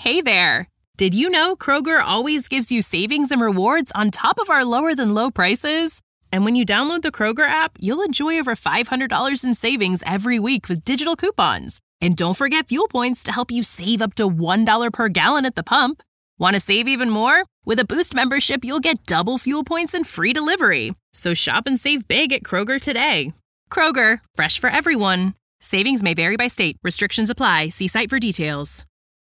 Hey there! Did you know Kroger always gives you savings and rewards on top of our lower-than-low prices? And when you download the Kroger app, you'll enjoy over $500 in savings every week with digital coupons. And don't forget fuel points to help you save up to $1 per gallon at the pump. Want to save even more? With a Boost membership, you'll get double fuel points and free delivery. So shop and save big at Kroger today. Kroger, fresh for everyone. Savings may vary by state. Restrictions apply. See site for details.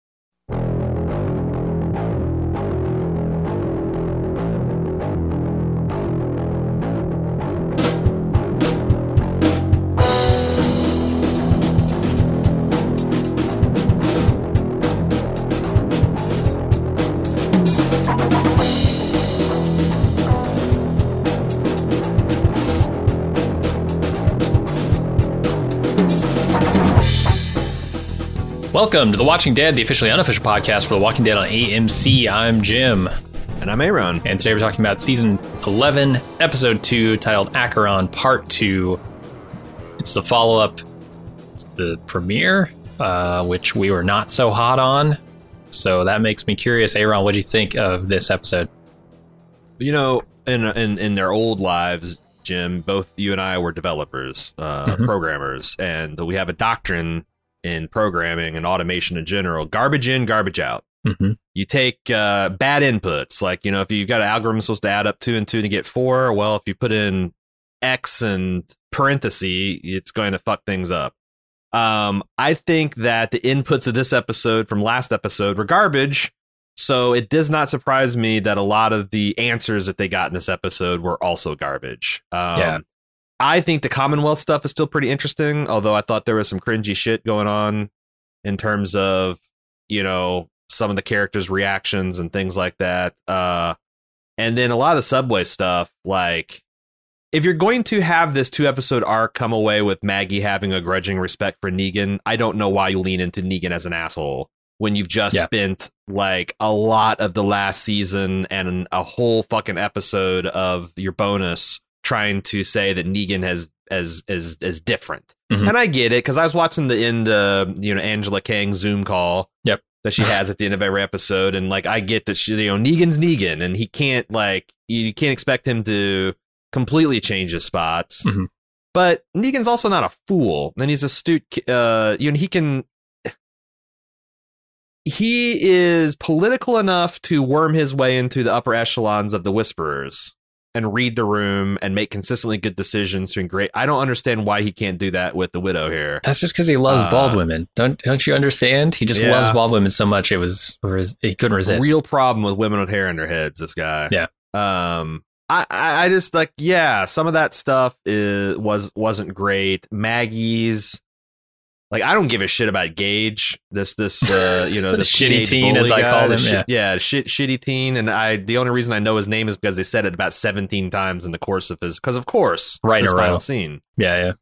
Welcome to The Watching Dead, the officially unofficial podcast for The Walking Dead on AMC. I'm Jim. And I'm Aaron. And today we're talking about Season 11, Episode 2, titled Acheron Part 2. It's the follow-up to the premiere, which we were not so hot on. So that makes me curious. Aaron, what do you think of this episode? You know, in their old lives, Jim, both you and I were developers, programmers, and we have a doctrine in programming and automation in general: garbage in, garbage out. You take bad inputs, like, you know, if you've got an algorithm supposed to add up 2 and 2 to get 4, well, if you put in X and parenthesis, it's going to fuck things up. I think that the inputs of this episode from last episode were garbage, so it does not surprise me that a lot of the answers that they got in this episode were also garbage. I think the Commonwealth stuff is still pretty interesting, although I thought there was some cringy shit going on in terms of, you know, some of the characters' reactions and things like that. And then a lot of the Subway stuff, like, if you're going to have this 2-episode arc come away with Maggie having a grudging respect for Negan, I don't know why you lean into Negan as an asshole when you've just spent like a lot of the last season and a whole fucking episode of your bonus trying to say that Negan is different. And I get it, because I was watching the end, Angela Kang Zoom call that she has at the end of every episode, and like, I get that she, Negan's Negan, and he can't, like, you can't expect him to completely change his spots. But Negan's also not a fool, and he's astute. He is political enough to worm his way into the upper echelons of the Whisperers and read the room and make consistently good decisions. I don't understand why he can't do that with the Widow here. That's just because he loves bald women. Don't you understand? He just loves bald women so much he couldn't resist. Real problem with women with hair in their heads, this guy. Yeah. I just, like, some of that stuff wasn't great. Maggie's, like, I don't give a shit about Gage. This this shitty teen, as I call him. Shitty teen. And the only reason I know his name is because they said it about 17 times in the course of his final scene. Yeah.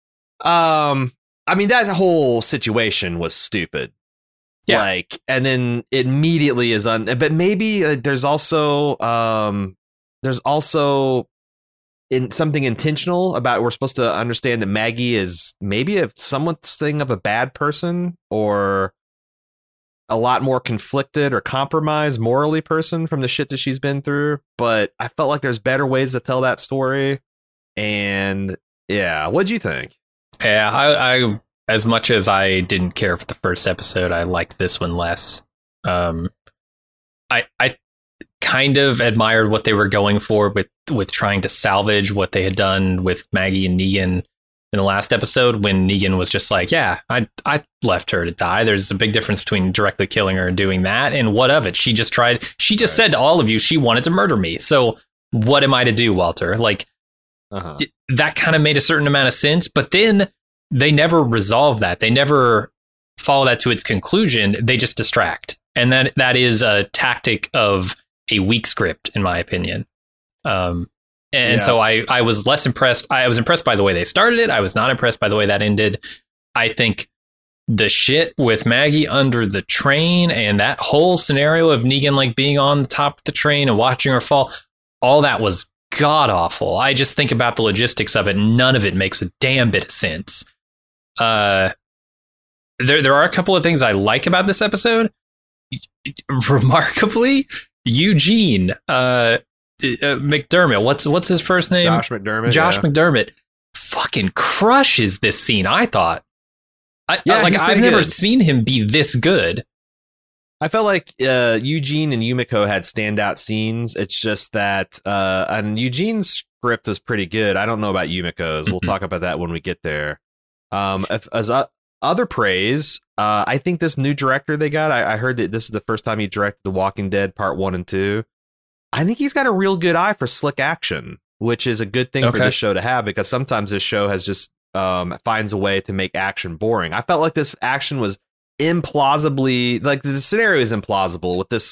I mean, that whole situation was stupid. Yeah. Like, and then it immediately is but maybe there's also in something intentional about, we're supposed to understand that Maggie is maybe something of a bad person, or a lot more conflicted or compromised morally person from the shit that she's been through. But I felt like there's better ways to tell that story. And what'd you think? Yeah, I as much as I didn't care for the first episode, I liked this one less. I kind of admired what they were going for with trying to salvage what they had done with Maggie and Negan in the last episode, when Negan was just like, yeah, I left her to die. There's a big difference between directly killing her and doing that. And what of it? She just said to all of you she wanted to murder me. So what am I to do, Walter? Like, that kind of made a certain amount of sense. But then they never resolve that. They never follow that to its conclusion. They just distract. And that is a tactic of a weak script, in my opinion. So I was less impressed. I was impressed by the way they started it. I was not impressed by the way that ended. I think the shit with Maggie under the train and that whole scenario of Negan, like, being on the top of the train and watching her fall, all that was god awful. I just think about the logistics of it. None of it makes a damn bit of sense. There are a couple of things I like about this episode. remarkably, Eugene McDermott. What's his first name? Josh McDermott. McDermott fucking crushes this scene. I thought. I've never seen him be this good. I felt like Eugene and Yumiko had standout scenes. It's just that and Eugene's script was pretty good. I don't know about Yumiko's. We'll talk about that when we get there. As other praise, I think this new director they got, I heard that this is the first time he directed The Walking Dead Part 1 and 2. I think he's got a real good eye for slick action, which is a good thing for this show to have, because sometimes this show has just finds a way to make action boring. I felt like this action was implausibly, like the scenario is implausible with the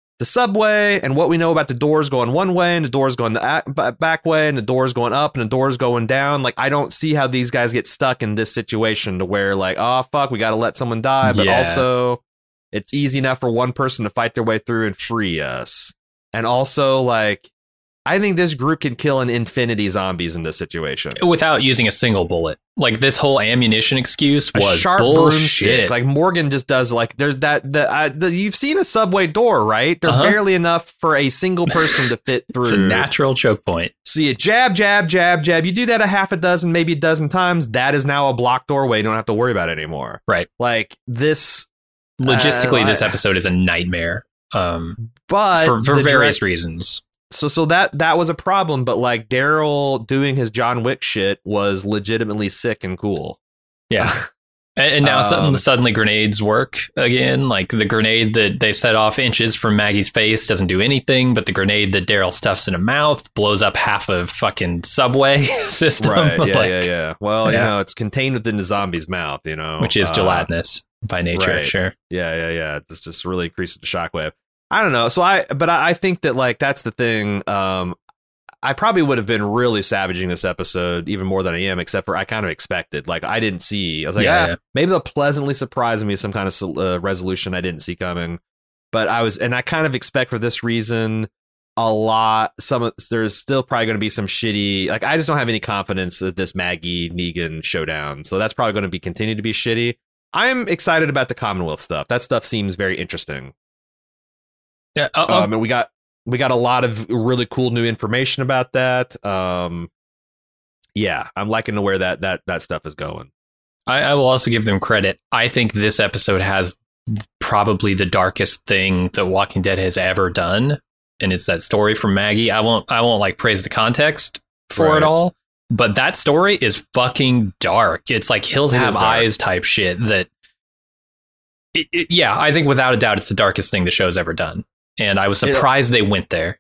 subway and what we know about the doors going one way and the doors going the back way and the doors going up and the doors going down. Like, I don't see how these guys get stuck in this situation to where like, oh fuck, we got to let someone die, but also it's easy enough for one person to fight their way through and free us. And also, like, I think this group can kill an infinity zombies in this situation without using a single bullet. Like, this whole ammunition excuse was a sharp bullshit. Broomstick. Like, Morgan just does, like, there's you've seen a subway door, right? They're barely enough for a single person to fit through. It's a natural choke point. So you jab. You do that a half a dozen, maybe a dozen times. That is now a blocked doorway. You don't have to worry about it anymore. Right. Like, this logistically, this episode is a nightmare. But for various reasons. So that was a problem, but like Daryl doing his John Wick shit was legitimately sick and cool. Yeah. And now suddenly grenades work again. Like, the grenade that they set off inches from Maggie's face doesn't do anything, but the grenade that Daryl stuffs in a mouth blows up half a fucking subway system. Right. Yeah. Well, you know, it's contained within the zombie's mouth, you know, which is gelatinous by nature. Right. Sure. Yeah. This just really increases the shockwave. I don't know. So I think that, like, that's the thing. I probably would have been really savaging this episode even more than I am, except for I kind of expected. Like, I didn't see. I was like, maybe they'll pleasantly surprise me with some kind of resolution I didn't see coming. But I kind of expect for this reason a lot. There's still probably going to be some shitty. Like, I just don't have any confidence of this Maggie Negan showdown. So that's probably going to continue to be shitty. I'm excited about the Commonwealth stuff. That stuff seems very interesting. Yeah, and we got a lot of really cool new information about that. Yeah, I'm liking where that stuff is going. I will also give them credit. I think this episode has probably the darkest thing that Walking Dead has ever done, and it's that story from Maggie. I won't like praise the context for it all, but that story is fucking dark. It's like Hills Have Eyes type shit. That I think without a doubt it's the darkest thing the show's ever done. And I was surprised they went there.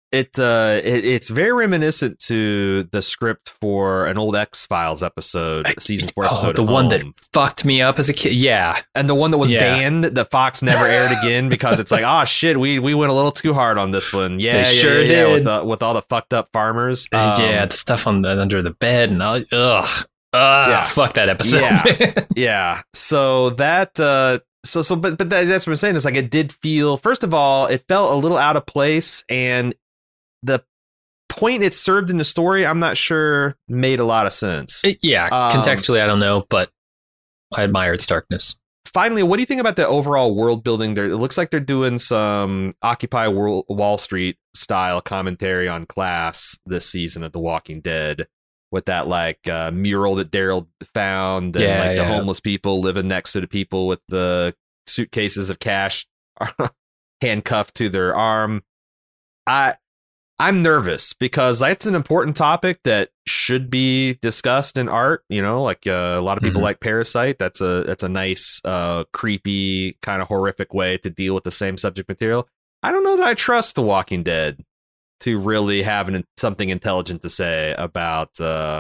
It's very reminiscent to the script for an old X-Files episode, season 4 episode. The one that fucked me up as a kid. Yeah. And the one that was banned, that Fox never aired again because it's like, oh shit, we went a little too hard on this one. Yeah, they sure did. With all the fucked up farmers. The stuff under the bed and fuck that episode. Yeah. So that but that's what I'm saying. It's like, it did feel, first of all, it felt a little out of place, and the point it served in the story, I'm not sure made a lot of sense. Contextually, I don't know, but I admire its darkness. Finally, what do you think about the overall world building there? It looks like they're doing some Occupy Wall Street style commentary on class this season of The Walking Dead, with that like mural that Daryl found, and the homeless people living next to the people with the suitcases of cash handcuffed to their arm. I'm nervous because it's an important topic that should be discussed in art. You know, like a lot of people like Parasite. That's a nice, creepy, kind of horrific way to deal with the same subject material. I don't know that I trust The Walking Dead to really have something intelligent to say about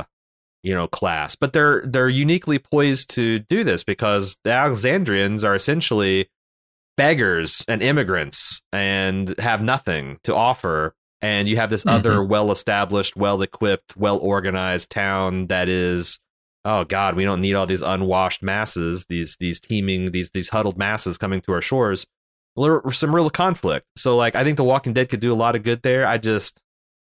class, but they're uniquely poised to do this because the Alexandrians are essentially beggars and immigrants and have nothing to offer, and you have this other well-established, well-equipped, well-organized town that is, oh god, we don't need all these unwashed masses, these huddled masses coming to our shores. Some real conflict. So like, I think The Walking Dead could do a lot of good there. I don't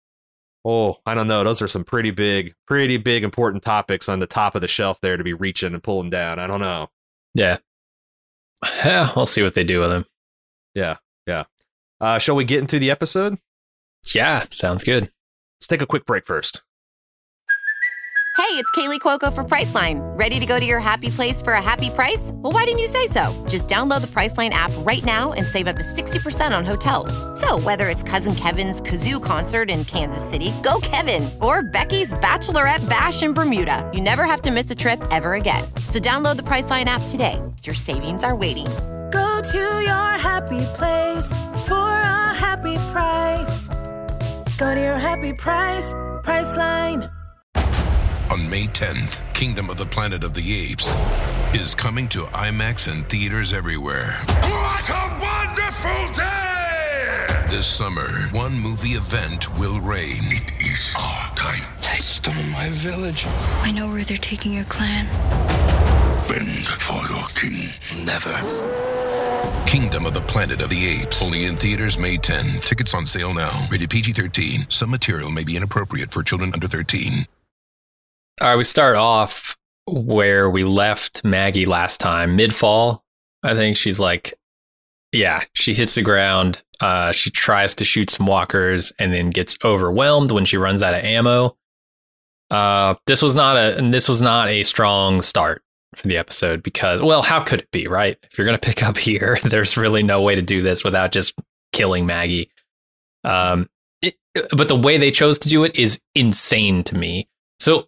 know. Those are some pretty big, important topics on the top of the shelf there to be reaching and pulling down. I don't know. Yeah. We'll see what they do with them. Yeah. Shall we get into the episode? Yeah, sounds good. Let's take a quick break first. Hey, it's Kaylee Cuoco for Priceline. Ready to go to your happy place for a happy price? Well, why didn't you say so? Just download the Priceline app right now and save up to 60% on hotels. So whether it's Cousin Kevin's Kazoo Concert in Kansas City, go Kevin, or Becky's Bachelorette Bash in Bermuda, you never have to miss a trip ever again. So download the Priceline app today. Your savings are waiting. Go to your happy place for a happy price. Go to your happy price, Priceline. On May 10th, Kingdom of the Planet of the Apes is coming to IMAX and theaters everywhere. What a wonderful day! This summer, one movie event will reign. It is our time. They stole my village. I know where they're taking your clan. Bend for your king. Never. Kingdom of the Planet of the Apes. Only in theaters May 10. Tickets on sale now. Rated PG-13. Some material may be inappropriate for children under 13. All right, we start off where we left Maggie last time, mid-fall. I think she's like, she hits the ground. She tries to shoot some walkers and then gets overwhelmed when she runs out of ammo. This was not a strong start for the episode because, well, how could it be, right? If you're going to pick up here, there's really no way to do this without just killing Maggie. But the way they chose to do it is insane to me. So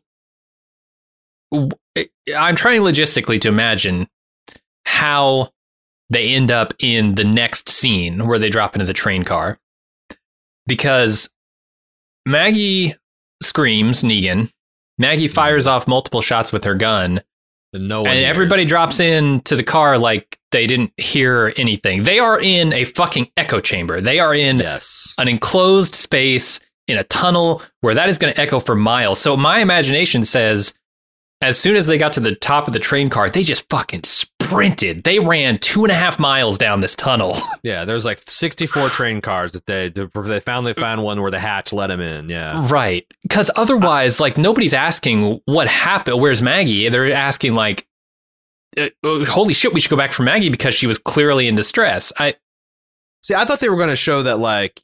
I'm trying logistically to imagine how they end up in the next scene where they drop into the train car, because Maggie screams Negan. Maggie fires off multiple shots with her gun, and everybody drops into the car like they didn't hear anything. They are in a fucking echo chamber. They are in an enclosed space in a tunnel where that is going to echo for miles. So my imagination says, as soon as they got to the top of the train car, they just fucking sprinted. They ran 2.5 miles down this tunnel. Yeah, there's like 64 train cars that they found one where the hatch let them in. Yeah, right. Because otherwise, like, nobody's asking what happened. Where's Maggie? They're asking like, holy shit, we should go back for Maggie because she was clearly in distress. I thought they were going to show that, like,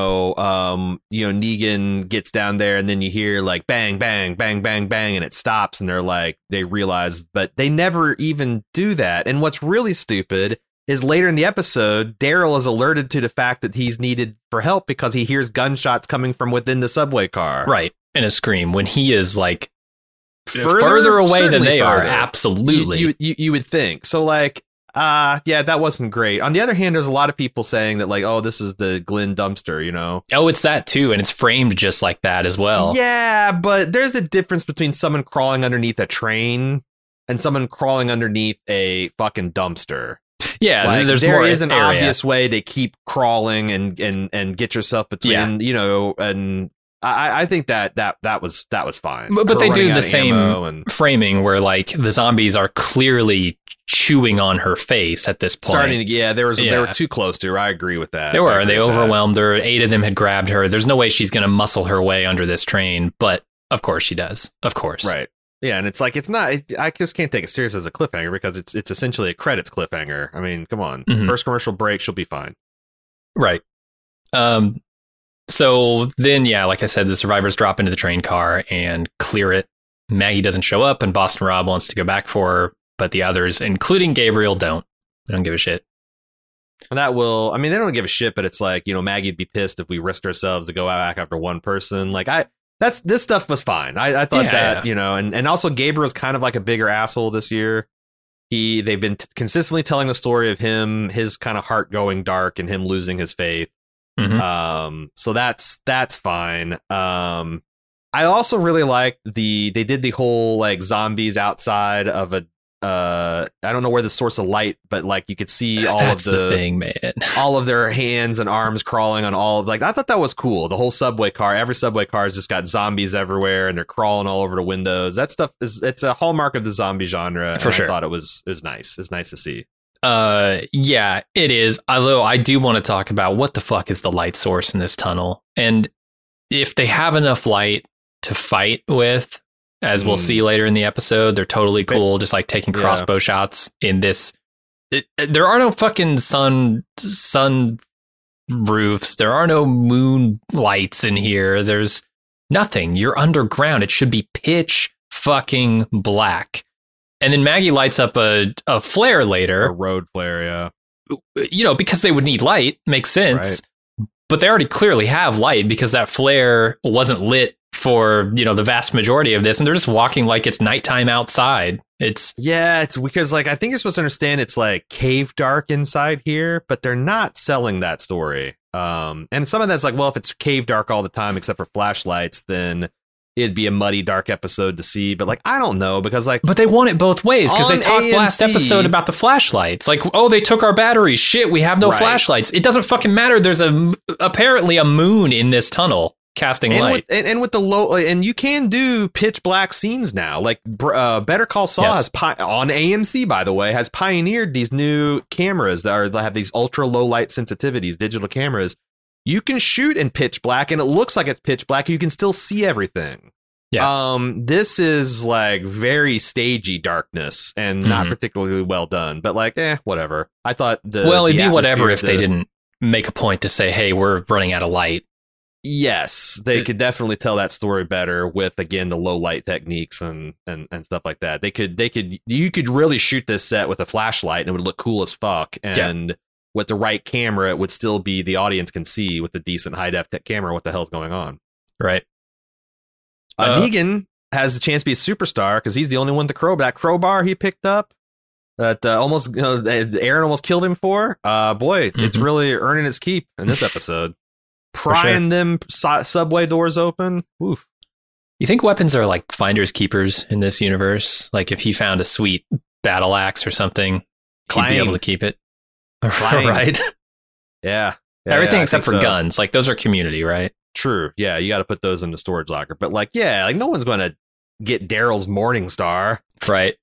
Negan gets down there and then you hear like bang, bang, bang, bang, bang, and it stops and they realize, but they never even do that. And what's really stupid is later in the episode, Daryl is alerted to the fact that he's needed for help because he hears gunshots coming from within the subway car. Right. And a scream when he is like further away than they are. Absolutely. You would think. So like, that wasn't great. On the other hand, there's a lot of people saying that, like, oh, this is the Glenn dumpster, you know? Oh, it's that too. And it's framed just like that as well. Yeah, but there's a difference between someone crawling underneath a train and someone crawling underneath a fucking dumpster. Yeah, like, there is an obvious way to keep crawling and get yourself between, and I think that was fine. But they do the same framing where like the zombies are clearly chewing on her face at this point. They were too close to her. I agree with that. They overwhelmed her. 8 of them had grabbed her. There's no way she's going to muscle her way under this train, but of course she does. Of course. Right. Yeah, and it's like, it's not, I just can't take it serious as a cliffhanger because it's essentially a credits cliffhanger. I mean, come on. Mm-hmm. First commercial break, she'll be fine. Right. So then, like I said, the survivors drop into the train car and clear it. Maggie doesn't show up, and Boston Rob wants to go back for her, but the others, including Gabriel, don't. They don't give a shit. And they don't give a shit, but it's like, Maggie'd be pissed if we risked ourselves to go back after one person. Like, this stuff was fine. I thought and also Gabriel's kind of like a bigger asshole this year. They've been consistently telling the story of him, his kind of heart going dark and him losing his faith. Mm-hmm. So that's fine. I also really like they did the whole like zombies outside of a I don't know where the source of light, but like you could see all of the thing, man. all of their hands and arms crawling on all of, like, I thought that was cool. The whole subway car, every subway car has just got zombies everywhere and they're crawling all over the windows. That stuff it's a hallmark of the zombie genre. For sure. I thought it was nice. It's nice to see. Yeah, it is. Although I do want to talk about what the fuck is the light source in this tunnel. And if they have enough light to fight with, as we'll see later in the episode, they're totally cool, just like taking crossbow shots in this there are no fucking sun roofs. There are no moon lights in here. There's nothing. You're underground. It should be pitch fucking black. And then Maggie lights up a flare later. A road flare, yeah. You know, because they would need light. Makes sense. Right. But they already clearly have light because that flare wasn't lit for, you know, the vast majority of this. And they're just walking like it's nighttime outside. It's because, like, I think you're supposed to understand it's like cave dark inside here, but they're not selling that story. And some of that's like, well, if it's cave dark all the time except for flashlights, then it'd be a muddy, dark episode to see. But like, I don't know, because like, but they want it both ways, because they talked last episode about the flashlights. Like, oh, they took our batteries. Shit, we have no flashlights. It doesn't fucking matter. There's apparently a moon in this tunnel casting light. With the low, and you can do pitch black scenes now. Like Better Call Saul has on AMC, by the way, has pioneered these new cameras that have these ultra low light sensitivities, digital cameras. You can shoot in pitch black and it looks like it's pitch black. You can still see everything. Yeah. This is like very stagey darkness and not particularly well done, but like, whatever. I thought it'd be whatever if they didn't make a point to say, hey, we're running out of light. Yes, they could definitely tell that story better with, again, the low light techniques and stuff like that. You could really shoot this set with a flashlight and it would look cool as fuck. And with the right camera, it would still be, the audience can see with the decent high def tech camera what the hell's going on. Right. Negan has the chance to be a superstar because he's the only one with that crowbar he picked up that Aaron almost killed him for. It's really earning its keep in this episode. Prying them subway doors open. Oof. You think weapons are like finders keepers in this universe? Like if he found a sweet battle axe or something, he'd be able to keep it. Right? Yeah. Everything except for guns. Like those are community, right? True. Yeah, you got to put those in the storage locker. But like, no one's going to get Daryl's Morning Star. Right.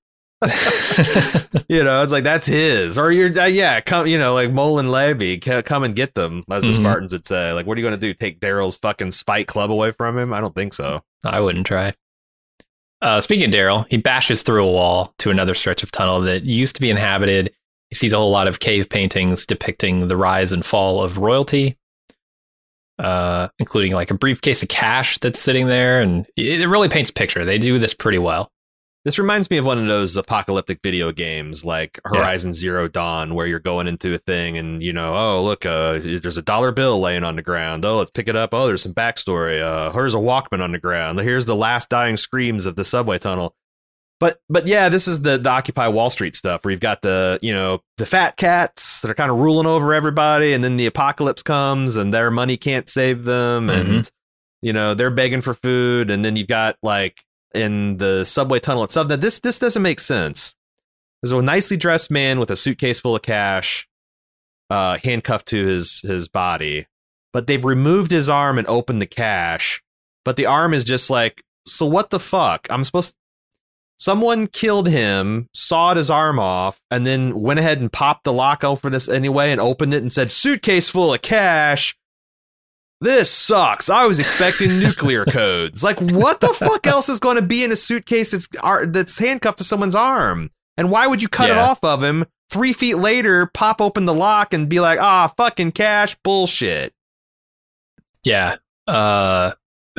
It's like that's his, or you're come, like Mullen Levy, come and get them, as the Spartans would say. Like, what are you going to do? Take Daryl's fucking spike club away from him? I don't think so. I wouldn't try. Speaking of Daryl, he bashes through a wall to another stretch of tunnel that used to be inhabited. He sees a whole lot of cave paintings depicting the rise and fall of royalty, including like a briefcase of cash that's sitting there, and it really paints a picture. They do this pretty well. This reminds me of one of those apocalyptic video games like Horizon Zero Dawn, where you're going into a thing and, oh, look, there's a dollar bill laying on the ground. Oh, let's pick it up. Oh, there's some backstory. Here's a Walkman on the ground. Here's the last dying screams of the subway tunnel. But yeah, this is the Occupy Wall Street stuff where you've got the fat cats that are kind of ruling over everybody. And then the apocalypse comes and their money can't save them. And, they're begging for food. And then you've got like, in the subway tunnel itself, that this doesn't make sense. There's a nicely dressed man with a suitcase full of cash, handcuffed to his body, but they've removed his arm and opened the cash, but the arm is just like, so what the fuck? Someone killed him, sawed his arm off, and then went ahead and popped the lock over this anyway and opened it and said, suitcase full of cash. This sucks. I was expecting nuclear codes. Like, what the fuck else is going to be in a suitcase that's handcuffed to someone's arm? And why would you cut it off of him 3 feet later, pop open the lock and be like, fucking cash bullshit? Yeah. I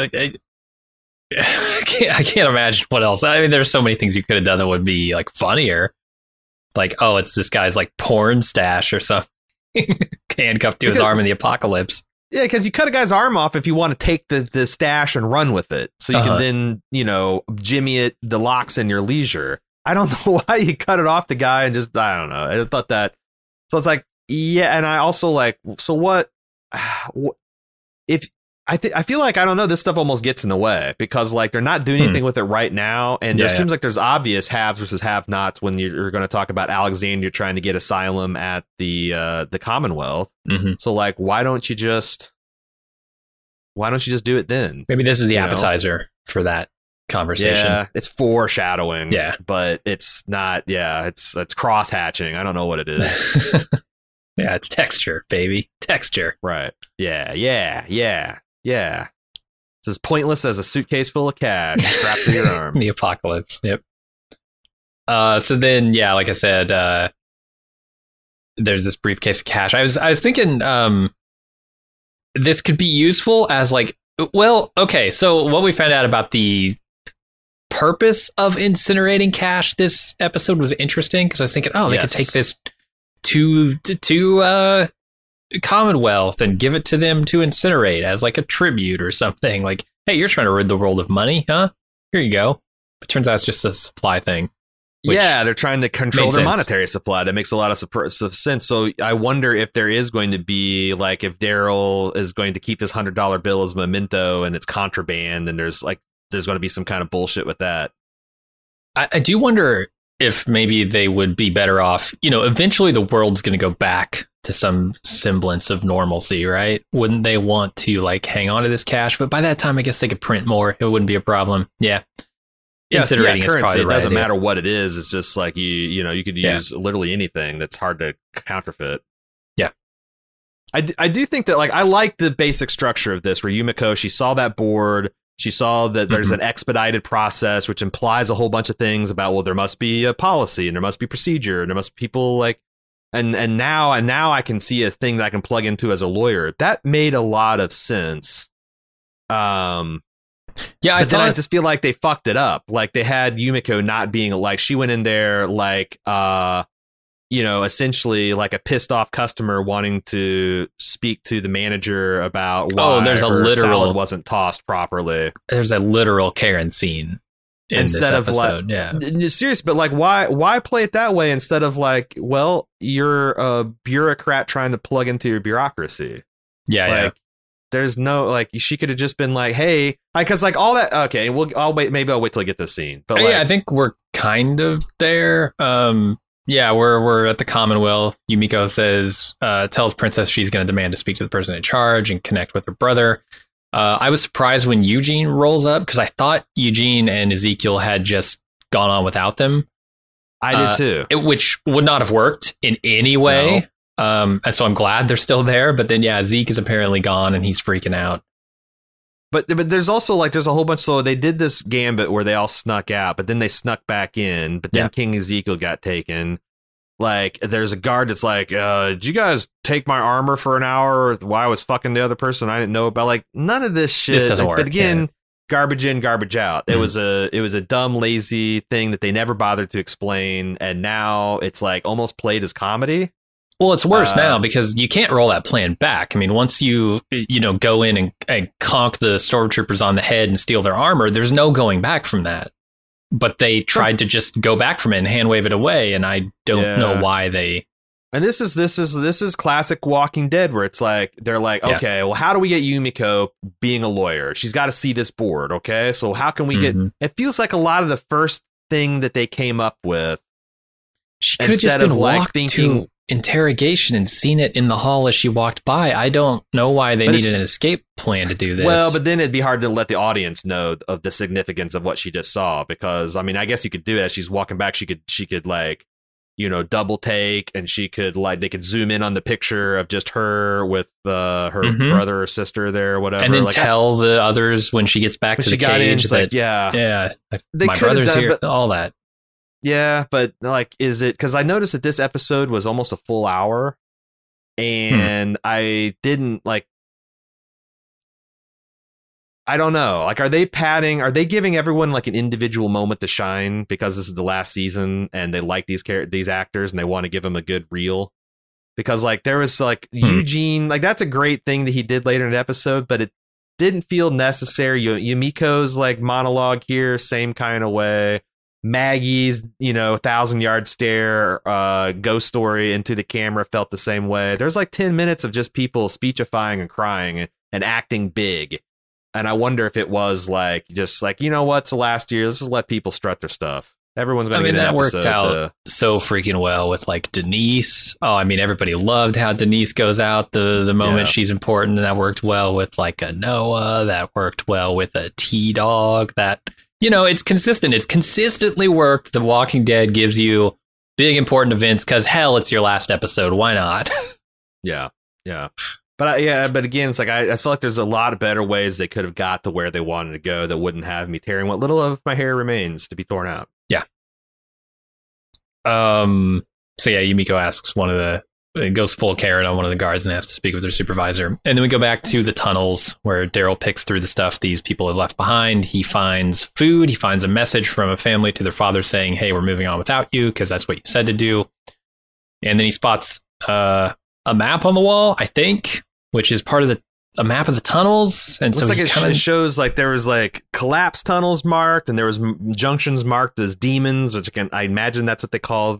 can't imagine what else. I mean, there's so many things you could have done that would be like funnier. Like, oh, it's this guy's like porn stash or something. Handcuffed to his arm in the apocalypse. Yeah, because you cut a guy's arm off if you want to take the stash and run with it. So you can then, jimmy it, the locks in your leisure. I don't know why you cut it off the guy and just, I don't know. I thought that. So it's like, yeah. And I also like, so what if I feel like, I don't know, this stuff almost gets in the way because like they're not doing anything with it right now. And there seems like there's obvious haves versus have nots when you're going to talk about Alexandria trying to get asylum at the Commonwealth. So like, why don't you just do it then? Maybe this is the appetizer for that conversation. Yeah, it's foreshadowing. Yeah, but it's not. Yeah, it's cross hatching. I don't know what it is. Yeah, it's texture, baby. Texture. Right. Yeah. It's as pointless as a suitcase full of cash strapped to your arm. The apocalypse. Yep. So then, like I said, there's this briefcase of cash. I was thinking this could be useful as like, well, okay, so what we found out about the purpose of incinerating cash this episode was interesting, because I was thinking, they could take this to Commonwealth and give it to them to incinerate as like a tribute or something. Like, hey, you're trying to rid the world of money, huh? Here you go. But turns out it's just a supply thing. Yeah, they're trying to control their monetary supply. That makes a lot of sense. So I wonder if there is going to be, like, if Daryl is going to keep this $100 bill as memento and it's contraband, and there's going to be some kind of bullshit with that. I do wonder if maybe they would be better off. Eventually the world's going to go back to some semblance of normalcy, right? Wouldn't they want to, like, hang on to this cash? But by that time, I guess they could print more. It wouldn't be a problem. Yeah. Incinerating is probably the right It doesn't idea. matter what it is. It's just like you could use literally anything that's hard to counterfeit. Yeah. I do think that, like, I like the basic structure of this, where Yumiko, she saw that board. She saw that there's an expedited process, which implies a whole bunch of things about, well, there must be a policy and there must be procedure and there must be people like, and now I can see a thing that I can plug into as a lawyer. That made a lot of sense. Yeah, then I just feel like they fucked it up. Like, they had Yumiko not being like, she went in there like, essentially like a pissed off customer wanting to speak to the manager about why there's a her literal salad wasn't tossed properly. There's a literal Karen scene in instead this of episode. like, serious, but like, why play it that way instead of like, well, you're a bureaucrat trying to plug into your bureaucracy. Yeah. There's no, like, she could have just been like, hey, because like all that. Okay, I'll wait till I get to the scene. But I think we're kind of there. We're at the Commonwealth. Yumiko tells Princess she's going to demand to speak to the person in charge and connect with her brother. I was surprised when Eugene rolls up, because I thought Eugene and Ezekiel had just gone on without them. I did too. Which would not have worked in any way. No. And so I'm glad they're still there. But then, Zeke is apparently gone and he's freaking out. But there's also like, there's a whole bunch. So they did this gambit where they all snuck out, but then they snuck back in. But then King Ezekiel got taken. Like, there's a guard that's like, did you guys take my armor for an hour while I was fucking the other person I didn't know about? Like, none of this shit. This doesn't work. But again, garbage in, garbage out. Mm-hmm. It was a dumb, lazy thing that they never bothered to explain. And now it's like almost played as comedy. Well, it's worse now because you can't roll that plan back. I mean, once you go in and conk the stormtroopers on the head and steal their armor, there's no going back from that. But they tried to just go back from it and hand wave it away, and I don't know why they. And this is classic Walking Dead, where it's like they're like, okay, well, how do we get Yumiko being a lawyer? She's got to see this board, okay? So how can we get? It feels like a lot of the first thing that they came up with. She could have just been walked to interrogation and seen it in the hall as she walked by. I don't know why they needed an escape plan to do this. Well, but then it'd be hard to let the audience know of the significance of what she just saw, because I mean, I guess you could do it as she's walking back. She could like, double take, and she could like, they could zoom in on the picture of just her with her brother or sister there or whatever, and then like, tell the others when she gets back to the cage that my brother's here, all that. Yeah, but like, is it, because I noticed that this episode was almost a full hour, and I didn't like, I don't know. Like, are they giving everyone like an individual moment to shine because this is the last season and they like these actors and they want to give them a good reel? Because like, there was like Eugene, like, that's a great thing that he did later in the episode, but it didn't feel necessary. Yumiko's like monologue here, same kind of way. Maggie's, 1,000-yard stare, ghost story into the camera felt the same way. There's like 10 minutes of just people speechifying and crying and acting big. And I wonder if it was like, just like, it's the last year. Let's just let people strut their stuff. Everyone's going to get an episode. That worked out so freaking well with like Denise. Oh, I mean, everybody loved how Denise goes out the moment she's important. And that worked well with like a Noah. That worked well with a T-Dog. That... it's consistent. It's consistently worked. The Walking Dead gives you big, important events because, hell, it's your last episode. Why not? Yeah. But again, it's like I feel like there's a lot of better ways they could have got to where they wanted to go that wouldn't have me tearing what little of my hair remains to be torn out. Yeah. So, Yumiko asks one of the it goes full Karen on one of the guards and has to speak with their supervisor. And then we go back to the tunnels where Daryl picks through the stuff these people have left behind. He finds food. He finds a message from a family to their father saying, hey, we're moving on without you because that's what you said to do. And then he spots a map on the wall, I think, which is part of a map of the tunnels. And looks so like it shows like there was like collapsed tunnels marked and there was junctions marked as demons, which I imagine that's what they call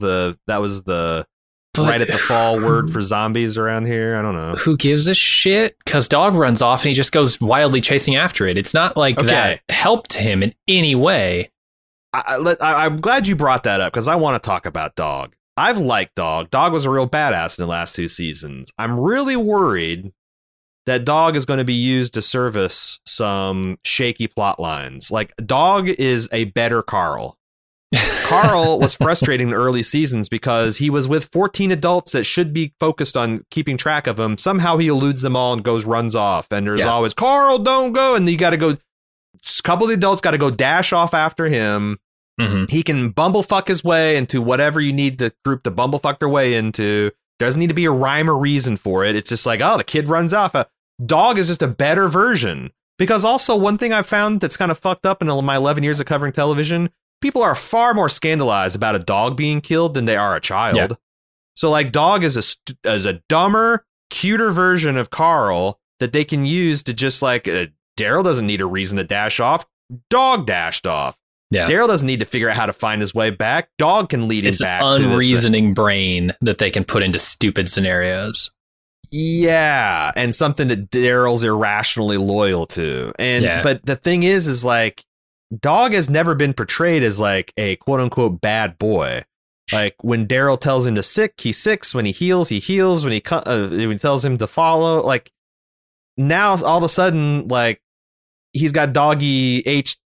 right at the fall word for zombies around here. I don't know. Who gives a shit? Because Dog runs off and he just goes wildly chasing after it. It's not like that helped him in any way. I'm glad you brought that up because I want to talk about Dog. I've liked Dog. Dog was a real badass in the last 2 seasons. I'm really worried that Dog is going to be used to service some shaky plot lines. Like, Dog is a better Carl. Carl was frustrating in the early seasons because he was with 14 adults that should be focused on keeping track of him. Somehow he eludes them all and runs off. And there's always, Carl, don't go. And you got to go. A couple of the adults got to go dash off after him. Mm-hmm. He can bumblefuck his way into whatever you need the group to bumblefuck their way into. Doesn't need to be a rhyme or reason for it. It's just like, oh, the kid runs off. Dog is just a better version. Because also one thing I've found that's kind of fucked up in my 11 years of covering television, people are far more scandalized about a dog being killed than they are a child. Yeah. So like Dog is a dumber, cuter version of Carl that they can use to just like Daryl doesn't need a reason to dash off. Dog dashed off. Yeah. Daryl doesn't need to figure out how to find his way back. Dog can lead him back. It's an unreasoning brain that they can put into stupid scenarios. Yeah, and something that Daryl's irrationally loyal to. But the thing is like Dog has never been portrayed as like a quote unquote bad boy. Like when Daryl tells him to sick, he sicks. When he heals, he heals. When he tells him to follow, like now all of a sudden, like he's got doggy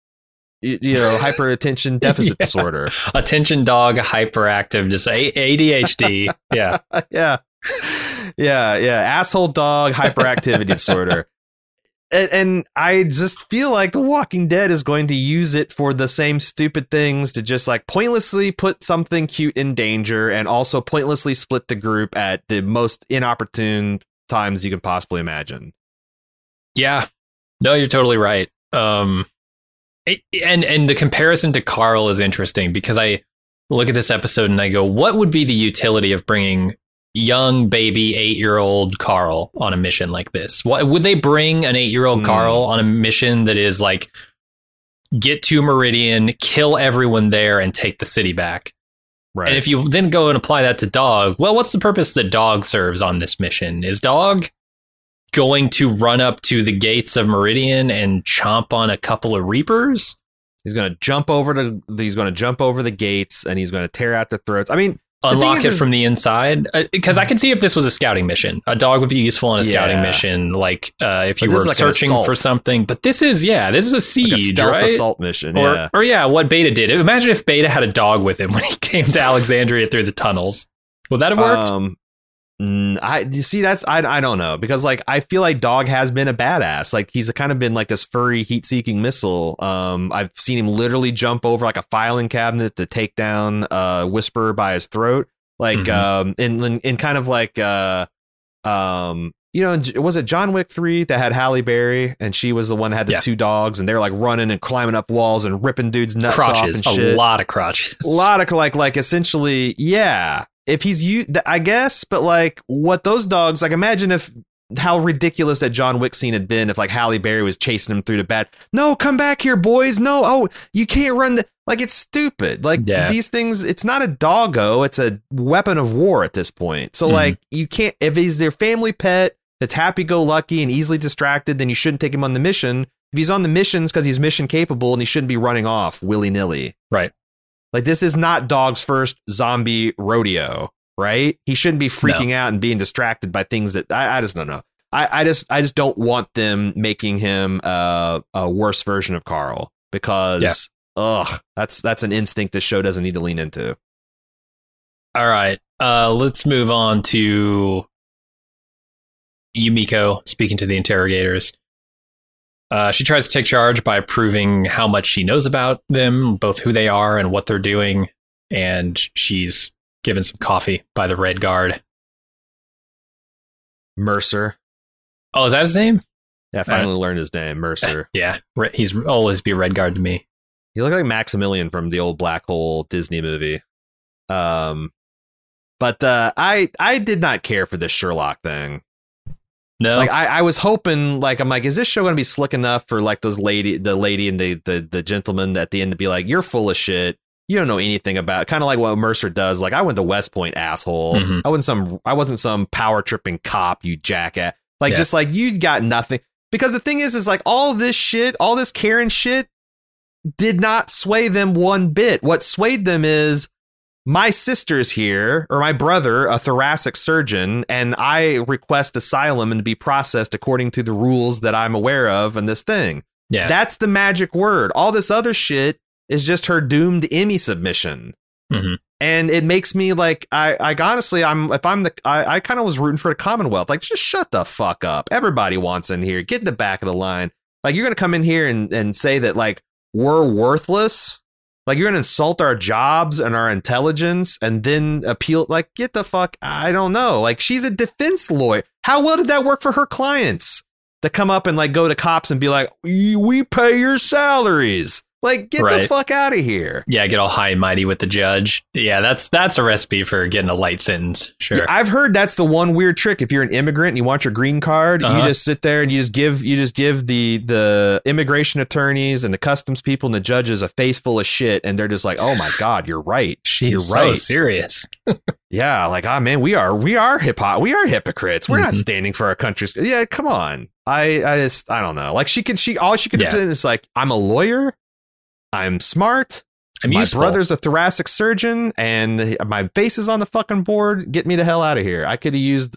hyperattention deficit disorder. Attention dog hyperactive, just ADHD. Yeah. Yeah. Asshole dog hyperactivity disorder. And I just feel like The Walking Dead is going to use it for the same stupid things to just like pointlessly put something cute in danger and also pointlessly split the group at the most inopportune times you can possibly imagine. Yeah. No, you're totally right. And the comparison to Carl is interesting because I look at this episode and I go, what would be the utility of bringing young baby 8-year-old Carl on a mission like this? What would they bring an 8-year-old Carl on a mission that is like get to Meridian, kill everyone there and take the city back? Right. And if you then go and apply that to Dog, well, what's the purpose that Dog serves on this mission? Is Dog going to run up to the gates of Meridian and chomp on a couple of Reapers? He's going to jump over the gates and he's going to tear out their throats. I mean, unlock it from the inside, because I can see if this was a scouting mission, a dog would be useful on a scouting mission, like if you were like searching for something. But this is a siege, like a stealth right? assault mission, or what Beta did. Imagine if Beta had a dog with him when he came to Alexandria through the tunnels. Would that have worked? I don't know, because like I feel like Dog has been a badass. Like he's kind of been like this furry heat-seeking missile. I've seen him literally jump over like a filing cabinet to take down Whisperer by his throat. Like in kind of like was it John Wick 3 that had Halle Berry and she was the one that had the two dogs and they're like running and climbing up walls and ripping dudes nuts off and shit. A lot of crotches. A lot of like essentially, yeah. If he's I guess, but like what those dogs, like imagine how ridiculous that John Wick scene had been if like Halle Berry was chasing him through the bed. No, come back here, boys. No, you can't run. Like it's stupid. Like these things, it's not a doggo. It's a weapon of war at this point. So like you can't, if he's their family pet that's happy-go-lucky and easily distracted, then you shouldn't take him on the mission. If he's on the missions because he's mission capable and he shouldn't be running off willy-nilly. Right. Like, this is not Dog's first zombie rodeo, right? He shouldn't be freaking out and being distracted by things that I just don't know. I just don't want them making him a worse version of Carl because, that's an instinct this show doesn't need to lean into. All right. Let's move on to Yumiko speaking to the interrogators. She tries to take charge by proving how much she knows about them, both who they are and what they're doing. And she's given some coffee by the Red Guard. Mercer. Oh, is that his name? Yeah, I finally learned his name, Mercer. Yeah, he's always be Redguard to me. He looked like Maximilian from the old Black Hole Disney movie. But I did not care for this Sherlock thing. No, like I was hoping, like, I'm like, is this show going to be slick enough for like the lady and the gentleman at the end to be like, you're full of shit. You don't know anything about, kind of like what Mercer does. Like, I went to West Point, asshole. Mm-hmm. I wasn't some power tripping cop, you jackass. Like, just like, you got nothing. Because the thing is like, all this shit, all this Karen shit did not sway them one bit. What swayed them is, my sister's here, or my brother, a thoracic surgeon, and I request asylum and to be processed according to the rules that I'm aware of in this thing. Yeah. That's the magic word. All this other shit is just her doomed Emmy submission. Mm-hmm. And it makes me like, I honestly, I kind of was rooting for the Commonwealth. Like, just shut the fuck up. Everybody wants in here. Get in the back of the line. Like, you're going to come in here and say that, like, we're worthless. Like, you're going to insult our jobs and our intelligence and then appeal. Like, get the fuck. I don't know. Like, she's a defense lawyer. How well did that work for her clients to come up and like go to cops and be like, we pay your salaries? Like, get the fuck out of here. Yeah, get all high and mighty with the judge. Yeah, that's a recipe for getting a light sentence. Sure. Yeah, I've heard that's the one weird trick. If you're an immigrant and you want your green card, you just sit there and you just give the immigration attorneys and the customs people and the judges a face full of shit, and they're just like, oh my God, you're right. You're so serious. Yeah, like, oh man, we are hypocrites. We're not standing for our country's. Yeah, come on. I don't know. Like, all she could have done is like, I'm a lawyer. I'm smart. My brother's a thoracic surgeon, and my face is on the fucking board. Get me the hell out of here. I could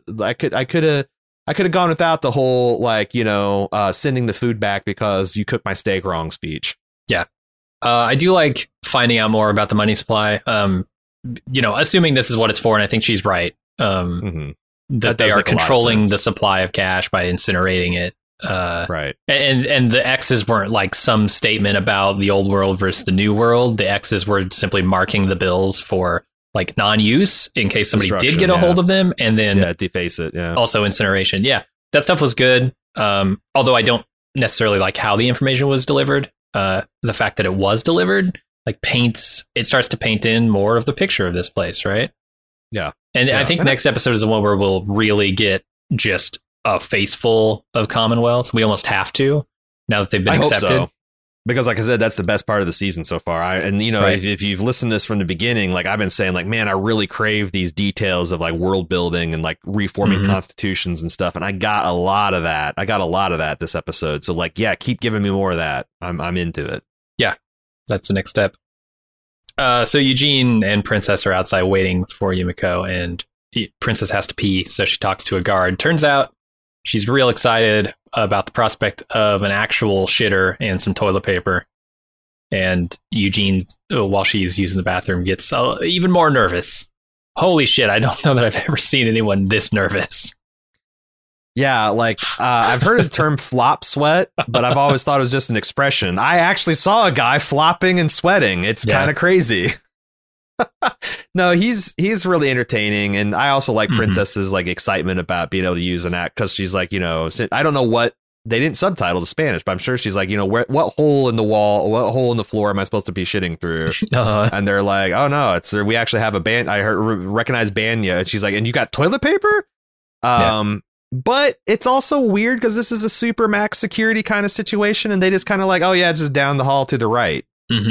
have gone without the whole, like, sending the food back because you cooked my steak wrong speech. Yeah. I do like finding out more about the money supply. Assuming this is what it's for, and I think she's right. That they are controlling the supply of cash by incinerating it. Right. And the X's weren't like some statement about the old world versus the new world. The X's were simply marking the bills for like non-use in case somebody did get a hold of them, and then deface it. Yeah. Also incineration. Yeah. That stuff was good. Although I don't necessarily like how the information was delivered. The fact that it was delivered like it starts to paint in more of the picture of this place. Right. Yeah. And I think next episode is the one where we'll really get just a face full of Commonwealth. We almost have to, now that they've been accepted. Hope so. Because like I said, that's the best part of the season so far. If you've listened to this from the beginning, like I've been saying, like, man, I really crave these details of like world building and like reforming constitutions and stuff. And I got a lot of that. This episode. So like, yeah, keep giving me more of that. I'm into it. Yeah, that's the next step. So Eugene and Princess are outside waiting for Yumiko, and Princess has to pee. So she talks to a guard. Turns out she's real excited about the prospect of an actual shitter and some toilet paper. And Eugene, while she's using the bathroom, gets even more nervous. Holy shit, I don't know that I've ever seen anyone this nervous. Yeah, like I've heard the term flop sweat, but I've always thought it was just an expression. I actually saw a guy flopping and sweating. It's kind of crazy. No, he's really entertaining, and I also like Princess's like excitement about being able to use an act, because she's like, I don't know what they didn't subtitle the Spanish, but I'm sure she's like, what hole in the wall, what hole in the floor am I supposed to be shitting through? And they're like, oh no, it's there. We actually have a band. I recognize Banya, and she's like, and you got toilet paper? But it's also weird because this is a super max security kind of situation, and they just kind of like, oh yeah, it's just down the hall to the right,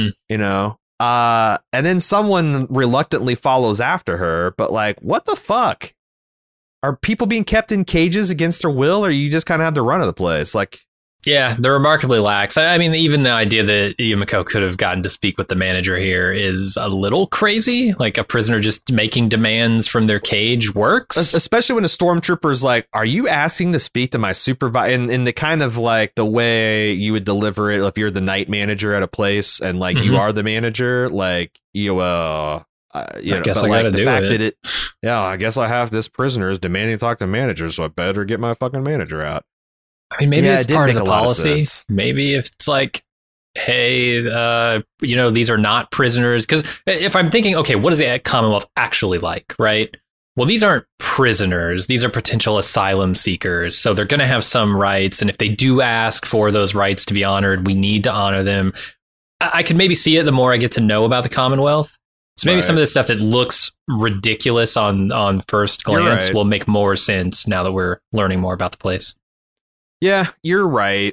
and then someone reluctantly follows after her. But like, what the fuck? Are people being kept in cages against their will, or you just kind of have the run of the place? Like, yeah, they're remarkably lax. I mean, even the idea that Yumiko could have gotten to speak with the manager here is a little crazy. Like, a prisoner just making demands from their cage works. Especially when a stormtrooper's like, are you asking to speak to my supervisor? In the kind of like the way you would deliver it if you're the night manager at a place and like you are the manager, like, I guess I gotta do it. I guess I have this prisoner is demanding to talk to managers, so I better get my fucking manager out. I mean, maybe it's part of the policy. Maybe if it's like, hey, these are not prisoners. Because if I'm thinking, okay, what is the Commonwealth actually like, right? well, these aren't prisoners. These are potential asylum seekers. So they're going to have some rights. And if they do ask for those rights to be honored, we need to honor them. I could maybe see it the more I get to know about the Commonwealth. So maybe some of the stuff that looks ridiculous on first glance will make more sense now that we're learning more about the place. Yeah, you're right.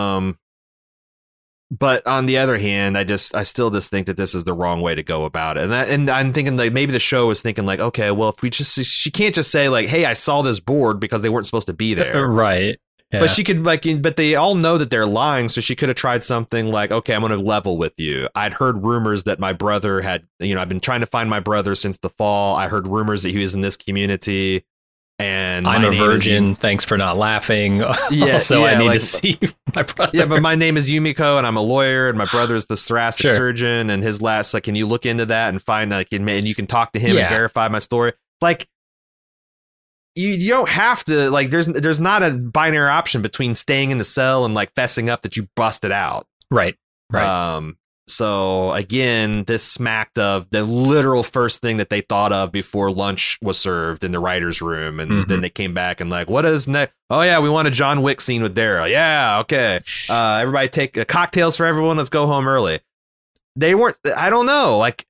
But on the other hand, I still think that this is the wrong way to go about it. And I'm thinking like maybe the show was thinking like, okay, well, if she can't just say like, hey, I saw this board because they weren't supposed to be there. Right. Yeah. But she could but they all know that they're lying. So she could have tried something like, okay, I'm going to level with you. I'd heard rumors that my brother had, I've been trying to find my brother since the fall. I heard rumors that he was in this community. And I'm a virgin. Thanks for not laughing. Yeah, also, I need to see my brother. Yeah, but my name is Yumiko, and I'm a lawyer, and my brother's the thoracic surgeon. And his last, like, can you look into that and find, like, and you can talk to him and verify my story? Like, you don't have to, like, there's not a binary option between staying in the cell and like fessing up that you busted out. Right. So again, this smacked of the literal first thing that they thought of before lunch was served in the writer's room. And then they came back and like, what is next? Oh, yeah, we want a John Wick scene with Daryl. Yeah, okay. Everybody take cocktails for everyone. Let's go home early. They weren't, I don't know. Like,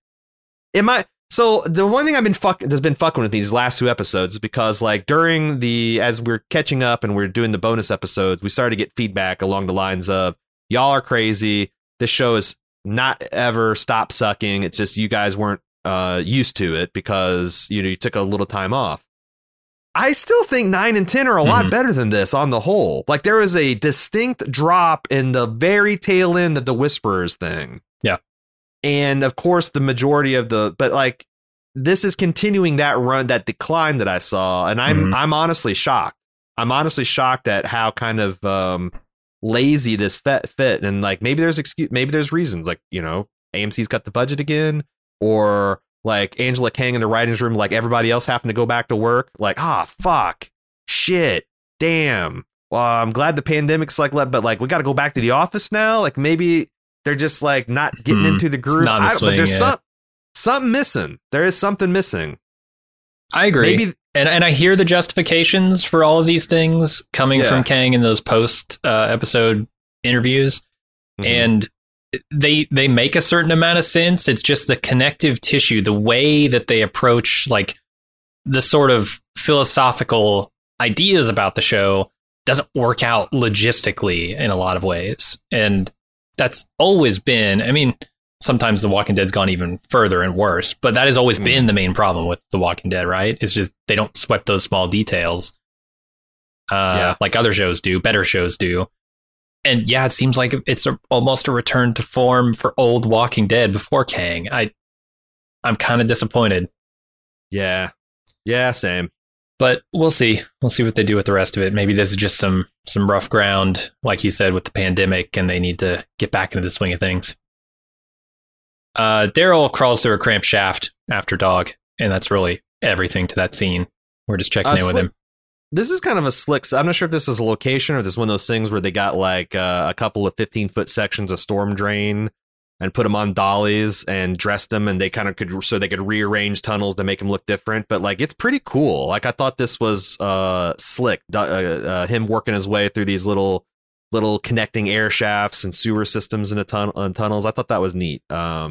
so the one thing that's been fucking with me these last two episodes is because like as we're catching up and we're doing the bonus episodes, we started to get feedback along the lines of, y'all are crazy. This show is not ever stop sucking. It's just you guys weren't used to it because you took a little time off. I still think 9 and 10 are a lot better than this on the whole. Like there is a distinct drop in the very tail end of the Whisperers thing. Yeah. And of course the majority but like this is continuing that decline that I saw. And I'm honestly shocked. I'm honestly shocked at how kind of lazy this fit, and like maybe there's reasons, like AMC's cut the budget again, or like Angela Kang in the writing's room, like everybody else having to go back to work, like fuck shit damn, well, I'm glad the pandemic's like but like we got to go back to the office now. Like maybe they're just like not getting into the groove. But there's something missing. There is something missing. I agree. Maybe. And I hear the justifications for all of these things coming from Kang in those post episode interviews, and they make a certain amount of sense. It's just the connective tissue, the way that they approach like the sort of philosophical ideas about the show doesn't work out logistically in a lot of ways, and that's always been. I mean, sometimes The Walking Dead's gone even further and worse, but that has always been the main problem with The Walking Dead, right? It's just they don't sweat those small details like other shows do, better shows do. And yeah, it seems like it's almost a return to form for old Walking Dead before Kang. I'm kind of disappointed. Yeah, same. But we'll see. We'll see what they do with the rest of it. Maybe this is just some rough ground, like you said, with the pandemic, and they need to get back into the swing of things. Daryl crawls through a cramped shaft after Dog, and that's really everything to that scene. We're just checking in with him. This is kind of a slick. I'm not sure if this is a location or this is one of those things where they got like a couple of 15-foot sections of storm drain and put them on dollies and dressed them, and they kind of could rearrange tunnels to make them look different. But like, it's pretty cool. Like I thought this was slick. Him working his way through these little connecting air shafts and sewer systems in tunnels. I thought that was neat.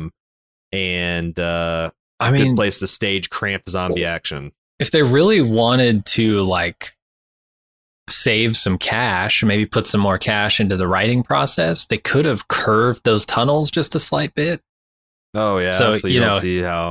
Good place to stage cramped zombie action. If they really wanted to like save some cash, maybe put some more cash into the writing process, they could have curved those tunnels just a slight bit. Oh yeah. So you don't see how,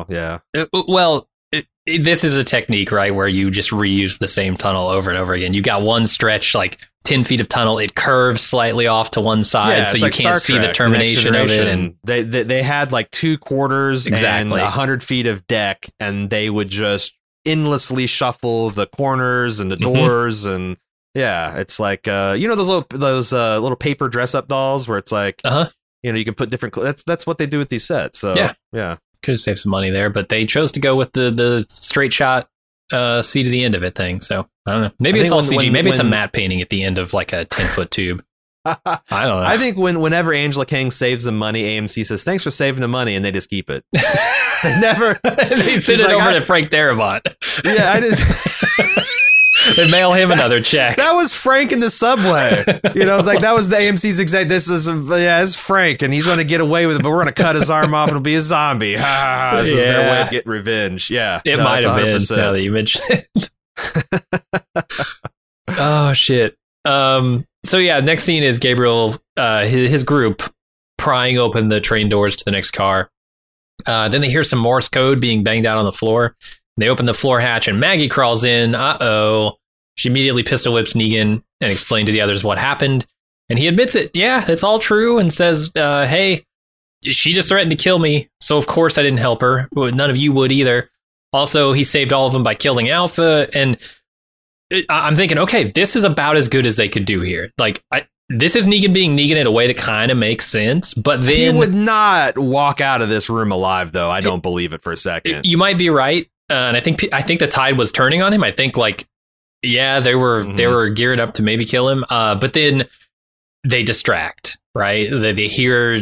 this is a technique, right, where you just reuse the same tunnel over and over again. You got one stretch, like 10 feet of tunnel, it curves slightly off to one side, so you can't see the termination of it. And they had like 2 quarters and 100 feet of deck, and they would just endlessly shuffle the corners and the doors, and it's like those little paper dress up dolls where it's like you can put different. That's what they do with these sets. So yeah. Could have saved some money there, but they chose to go with the straight shot see to the end of it thing. So I don't know. Maybe it's all CG. Maybe it's a matte painting at the end of like a 10-foot tube. I don't know. I think whenever Angela King saves them money, AMC says, thanks for saving the money, and they just keep it. They never... They send it over to Frank Darabont. Yeah, I just... They mail him another check. That was Frank in the subway. It's like, that was the AMC's exact... This is Frank, and he's going to get away with it, but we're going to cut his arm off, and it'll be a zombie. This is their way of getting revenge. Yeah. It might have been, now that you mentioned it. Oh, shit. So yeah, next scene is Gabriel, his group prying open the train doors to the next car. Then they hear some Morse code being banged out on the floor. They open the floor hatch and Maggie crawls in. She immediately pistol whips Negan and explains to the others what happened. And he admits it. Yeah, it's all true, and says, hey, she just threatened to kill me. So of course I didn't help her. None of you would either. Also, he saved all of them by killing Alpha. And I'm thinking, okay, this is about as good as they could do here. Like, this is Negan being Negan in a way that kind of makes sense, but then... He would not walk out of this room alive, though. I don't believe it for a second. You might be right, and I think the tide was turning on him. I think, like, yeah, they were geared up to maybe kill him, but then they distract, right? They hear...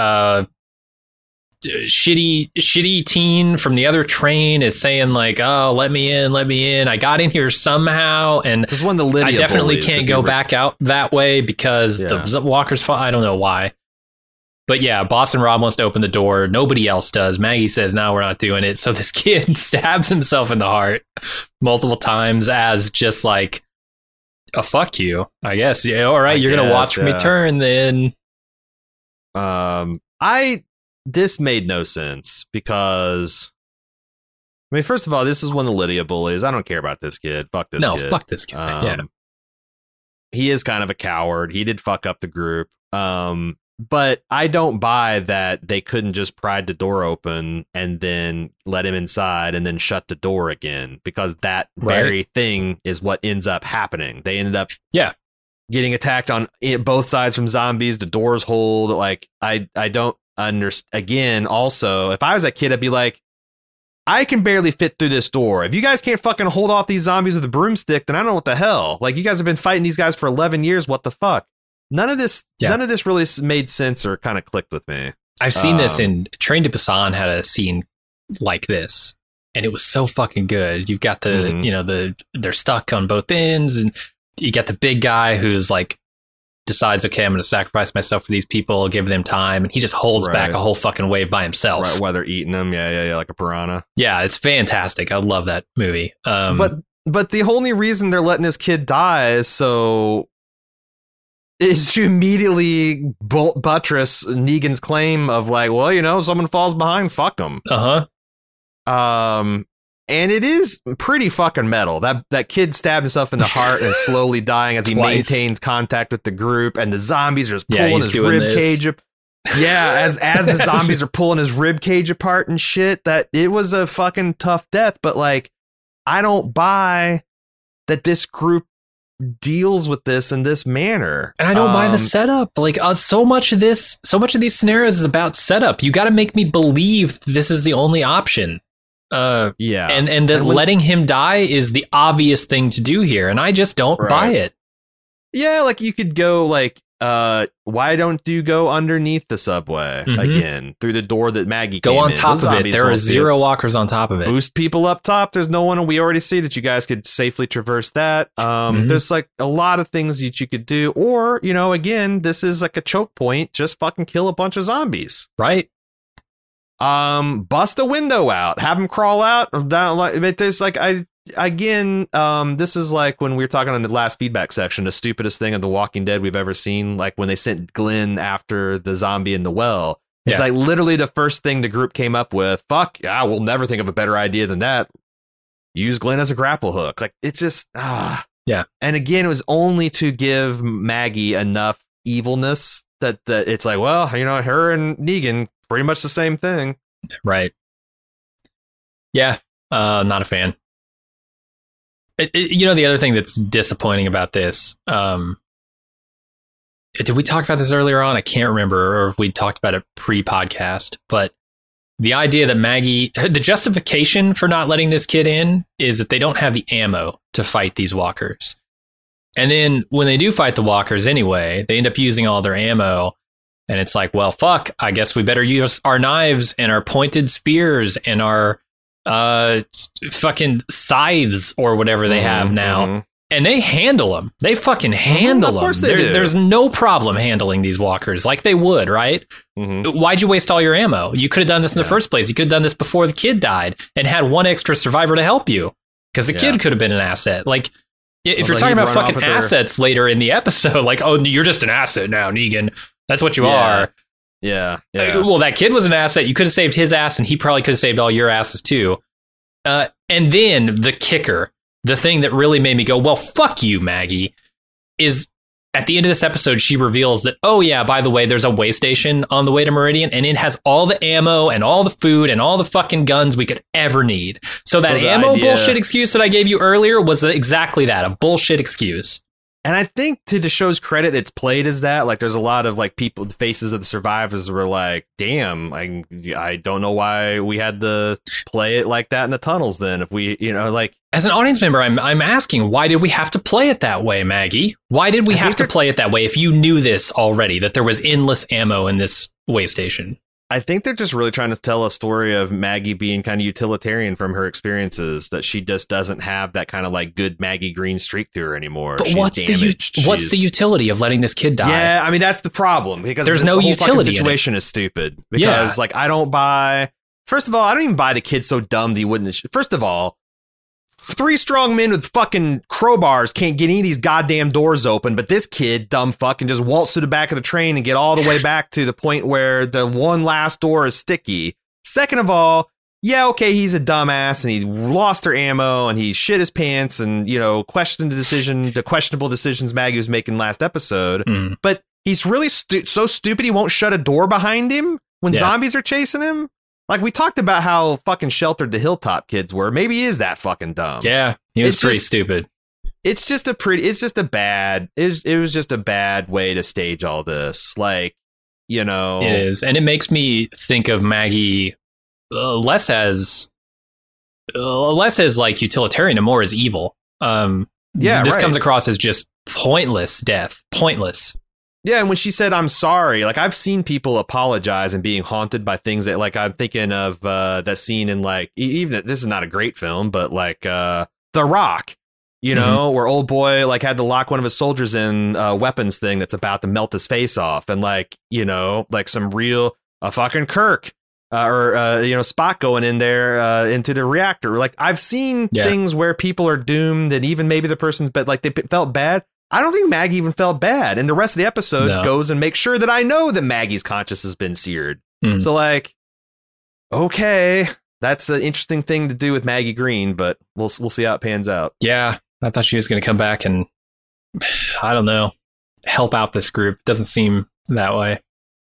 shitty teen from the other train is saying like, oh, let me in, I got in here somehow, and this is one of the Lydia I definitely bullies, can't go back out that way because the walkers fall. I don't know why, but yeah, Boston Rob wants to open the door, nobody else does. Maggie says, no, we're not doing it. So this kid stabs himself in the heart multiple times as just like a fuck you, I guess. Yeah, all right, you're gonna watch me turn then. This made no sense because, I mean, first of all, this is one of the Lydia bullies. I don't care about this kid. Fuck this kid. No, fuck this guy. Yeah. He is kind of a coward. He did fuck up the group. But I don't buy that they couldn't just pry the door open and then let him inside and then shut the door again, because that very thing is what ends up happening. They ended up getting attacked on both sides from zombies. The doors hold. Like, I don't understand. Again, also, if I was that kid, I'd be like, I can barely fit through this door. If you guys can't fucking hold off these zombies with a broomstick, then I don't know what the hell. Like, you guys have been fighting these guys for 11 years. What the fuck? None of this really made sense or kind of clicked with me. I've seen this in Train to Busan had a scene like this, and it was so fucking good. You've got the, they're stuck on both ends, and you got the big guy who's like, decides, okay, I'm going to sacrifice myself for these people, give them time, and he just holds back a whole fucking wave by himself. Right, while they're eating them, like a piranha. Yeah, it's fantastic. I love that movie. But the only reason they're letting this kid die is to immediately buttress Negan's claim of like, well, someone falls behind, fuck them. And it is pretty fucking metal. That kid stabbed himself in the heart and is slowly dying as he maintains contact with the group, and the zombies are just pulling his rib cage up. Yeah, as the zombies are pulling his rib cage apart and shit. That it was a fucking tough death, but like, I don't buy that this group deals with this in this manner. And I don't buy the setup. Like, so much of these scenarios is about setup. You got to make me believe this is the only option. And that letting him die is the obvious thing to do here, and I just don't buy it. Yeah, like, you could go like, why don't you go underneath the subway again through the door that Maggie came in? Go on top of it. There are zero walkers on top of it. Boost people up top. There's no one, and we already see that you guys could safely traverse that. There's like a lot of things that you could do, or again, this is like a choke point. Just fucking kill a bunch of zombies, right? Bust a window out, have them crawl out or down. Like, there's like, this is like when we were talking on the last feedback section, the stupidest thing of The Walking Dead we've ever seen. Like when they sent Glenn after the zombie in the well, it's like literally the first thing the group came up with. Fuck yeah, we'll never think of a better idea than that. Use Glenn as a grapple hook. Like, it's just yeah. And again, it was only to give Maggie enough evilness that it's like, well, her and Negan, pretty much the same thing. Right. Yeah. Not a fan. The other thing that's disappointing about this, did we talk about this earlier on? I can't remember, or if we talked about it pre-podcast, but the idea that the justification for not letting this kid in is that they don't have the ammo to fight these walkers. And then when they do fight the walkers anyway, they end up using all their ammo. And it's like, well, fuck, I guess we better use our knives and our pointed spears and our fucking scythes or whatever they have now. And they handle them. They fucking handle them. Of course they do. There's no problem handling these walkers like they would, right? Why'd you waste all your ammo? You could have done this in the first place. You could have done this before the kid died and had one extra survivor to help you, because the kid could have been an asset. Like, if you're talking about fucking assets later in the episode, like, oh, you're just an asset now, Negan. That's what you are. Yeah. Well, that kid was an asset. You could have saved his ass, and he probably could have saved all your asses too. And then the kicker, the thing that really made me go, well, fuck you, Maggie, is at the end of this episode, she reveals that, oh, yeah, by the way, there's a way station on the way to Meridian, and it has all the ammo and all the food and all the fucking guns we could ever need. So that ammo bullshit excuse that I gave you earlier was exactly that, a bullshit excuse. And I think, to the show's credit, it's played as that. Like, there's a lot of like people, the faces of the survivors were like, damn, I don't know why we had to play it like that in the tunnels then. If we, like, as an audience member, I'm asking, why did we have to play it that way, Maggie? Why did we have to play it that way if you knew this already, that there was endless ammo in this way station? I think they're just really trying to tell a story of Maggie being kind of utilitarian from her experiences, that she just doesn't have that kind of like good Maggie Green streak through her anymore. But what's the utility of letting this kid die? Yeah, I mean, that's the problem, because there's no utility. The situation is stupid because like, I don't buy. First of all, I don't even buy the kid so dumb that he wouldn't. First of all, 3 strong men with fucking crowbars can't get any of these goddamn doors open, but this kid, dumb fuck, can just waltz to the back of the train and get all the way back to the point where the one last door is sticky. Second of all, yeah, okay, he's a dumbass and he lost her ammo and he shit his pants and, questioned the questionable decisions Maggie was making last episode. But he's really so stupid he won't shut a door behind him when zombies are chasing him. Like, we talked about how fucking sheltered the Hilltop kids were. Maybe he is that fucking dumb. Yeah, he was pretty stupid. It was just a bad way to stage all this. Like, It is. And it makes me think of Maggie less as like utilitarian and more as evil. This comes across as just pointless death. Pointless. Yeah, and when she said, I'm sorry, like, I've seen people apologize and being haunted by things that, like, I'm thinking of that scene in, like, even, this is not a great film, but, like, The Rock, where old boy, like, had to lock one of his soldiers in a weapons thing that's about to melt his face off. And, like, like some real, fucking Kirk or Spock going in there into the reactor. Like, I've seen things where people are doomed and even maybe the person's, but, like, they felt bad. I don't think Maggie even felt bad. And the rest of the episode goes and makes sure that I know that Maggie's conscience has been seared. So, like, okay, that's an interesting thing to do with Maggie Green, but we'll see how it pans out. Yeah, I thought she was going to come back and, I don't know, help out this group. Doesn't seem that way.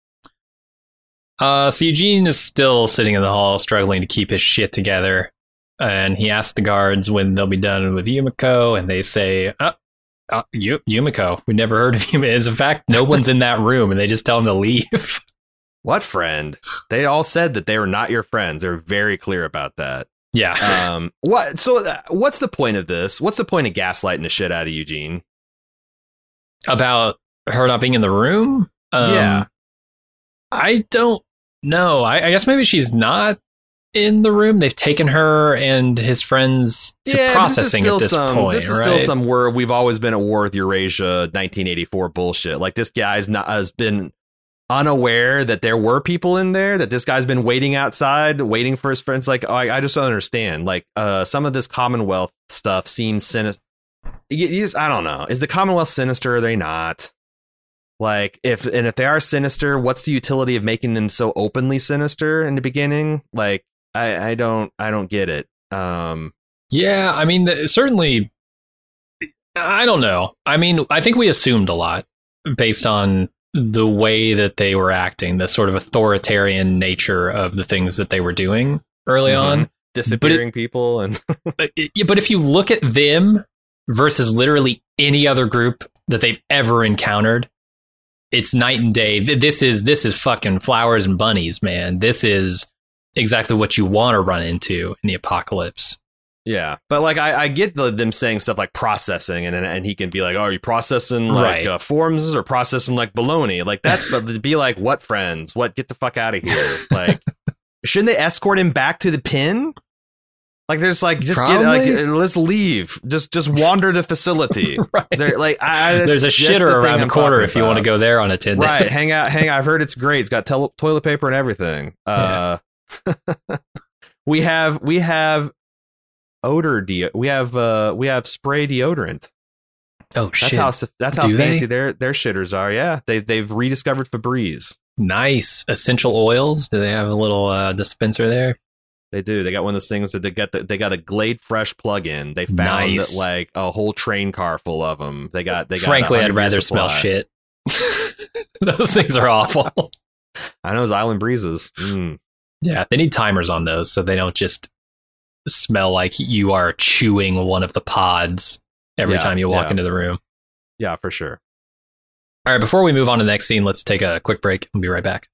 So Eugene is still sitting in the hall, struggling to keep his shit together. And he asks the guards when they'll be done with Yumiko, and they say, Yumiko. We never heard of him. In fact, no one's in that room, and they just tell him to leave. What friend? They all said that they were not your friends. They're very clear about that. Yeah. What? So, what's the point of this? What's the point of gaslighting the shit out of Eugene? About her not being in the room? Yeah. I don't know. I guess maybe she's not in the room. They've taken her and his friends to processing at this point. This is still some where we've always been at war with Eurasia 1984 bullshit. Like, this guy's has been unaware that there were people in there, that this guy's been waiting outside, waiting for his friends. Like, I just don't understand. Like, some of this Commonwealth stuff seems sinister. I don't know. Is the Commonwealth sinister? Or are they not? Like, if they are sinister, what's the utility of making them so openly sinister in the beginning? Like, I don't get it. Yeah, I mean, certainly, I don't know. I mean, I think we assumed a lot based on the way that they were acting, the sort of authoritarian nature of the things that they were doing early on. Disappearing people. And but if you look at them versus literally any other group that they've ever encountered, it's night and day. This is fucking flowers and bunnies, man. This is exactly what you want to run into in the apocalypse. Yeah, but like I get them saying stuff like processing, and he can be like, "Oh, are you processing like forms or processing like baloney?" Like that's, but to be like, "What friends? What? Get the fuck out of here!" Like, shouldn't they escort him back to the pin? Like, there's like, just Probably. get like, let's leave. Just wander the facility. Right. Like, there's a shitter around the corner if you want to go there on a tin. Right, hang out. I've heard it's great. It's got toilet paper and everything. We have odor we have spray deodorant. Oh shit! That's how fancy their shitters are. Yeah, they've rediscovered Febreze. Nice essential oils. Do they have a little dispenser there? They do. They got one of those things that they got a Glade Fresh plug-in. They found like a whole train car full of them. They got. Frankly, I'd rather smell shit. Those things are awful. I know, those Island Breezes. Yeah, they need timers on those so they don't just smell like you are chewing one of the pods every time you walk into the room. Yeah, for sure. All right, before we move on to the next scene, let's take a quick break. We'll be right back.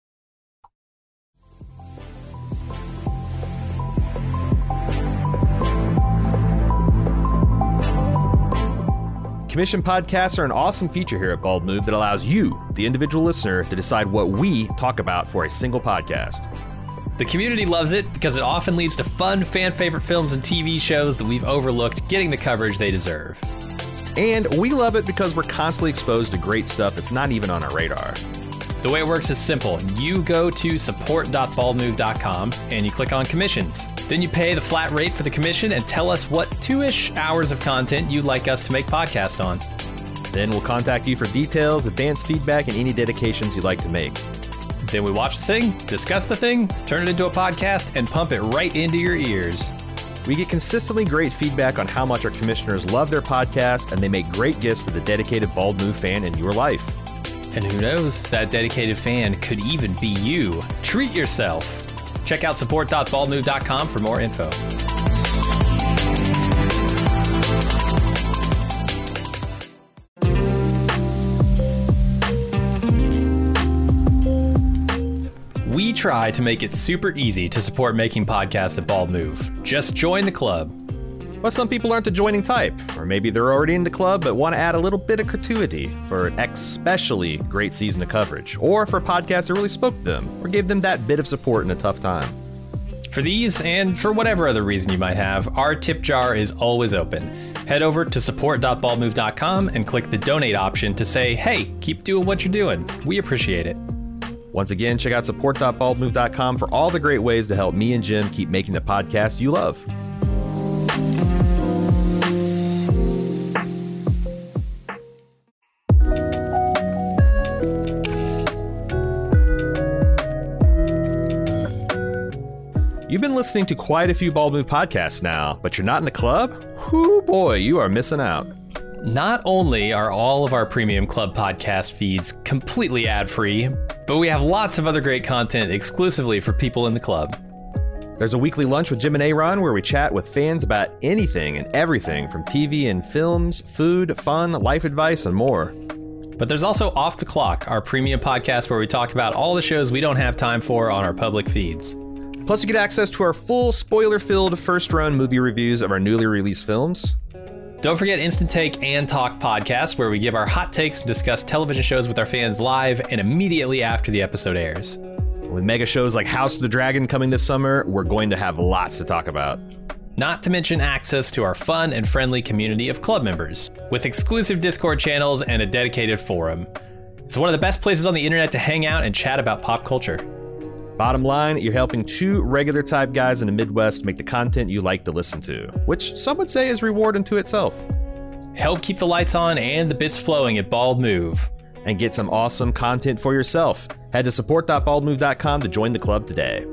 Commission podcasts are an awesome feature here at Bald Move that allows you, the individual listener, to decide what we talk about for a single podcast. The community loves it because it often leads to fun, fan-favorite films and TV shows that we've overlooked getting the coverage they deserve. And we love it because we're constantly exposed to great stuff that's not even on our radar. The way it works is simple. You go to support.baldmove.com and you click on commissions. Then you pay the flat rate for the commission and tell us what 2-ish hours of content you'd like us to make podcast on. Then we'll contact you for details, advanced feedback, and any dedications you'd like to make. Then we watch the thing, discuss the thing, turn it into a podcast, and pump it right into your ears. We get consistently great feedback on how much our commissioners love their podcast, and they make great gifts for the dedicated Bald Move fan in your life. And who knows, that dedicated fan could even be you. Treat yourself. Check out support.baldmove.com for more info. We try to make it super easy to support making podcasts at Bald Move. Just join the club. But some people aren't the joining type, or maybe they're already in the club but want to add a little bit of gratuity for an especially great season of coverage, or for a podcast that really spoke to them, or gave them that bit of support in a tough time. For these, and for whatever other reason you might have, our tip jar is always open. Head over to support.baldmove.com and click the donate option to say, hey, keep doing what you're doing. We appreciate it. Once again, check out support.baldmove.com for all the great ways to help me and Jim keep making the podcast you love. You've been listening to quite a few Bald Move podcasts now, but you're not in the club? Whoo boy, you are missing out. Not only are all of our premium club podcast feeds completely ad-free, but we have lots of other great content exclusively for people in the club. There's a weekly lunch with Jim and Aaron where we chat with fans about anything and everything from TV and films, food, fun, life advice, and more. But there's also Off the Clock, our premium podcast where we talk about all the shows we don't have time for on our public feeds. Plus, you get access to our full spoiler-filled first-run movie reviews of our newly released films. Don't forget Instant Take and Talk podcasts, where we give our hot takes and discuss television shows with our fans live and immediately after the episode airs. With mega shows like House of the Dragon coming this summer, we're going to have lots to talk about. Not to mention access to our fun and friendly community of club members, with exclusive Discord channels and a dedicated forum. It's one of the best places on the internet to hang out and chat about pop culture. Bottom line, you're helping two regular type guys in the Midwest make the content you like to listen to, which some would say is reward unto itself. Help keep the lights on and the bits flowing at Bald Move. And get some awesome content for yourself. Head to support.baldmove.com to join the club today.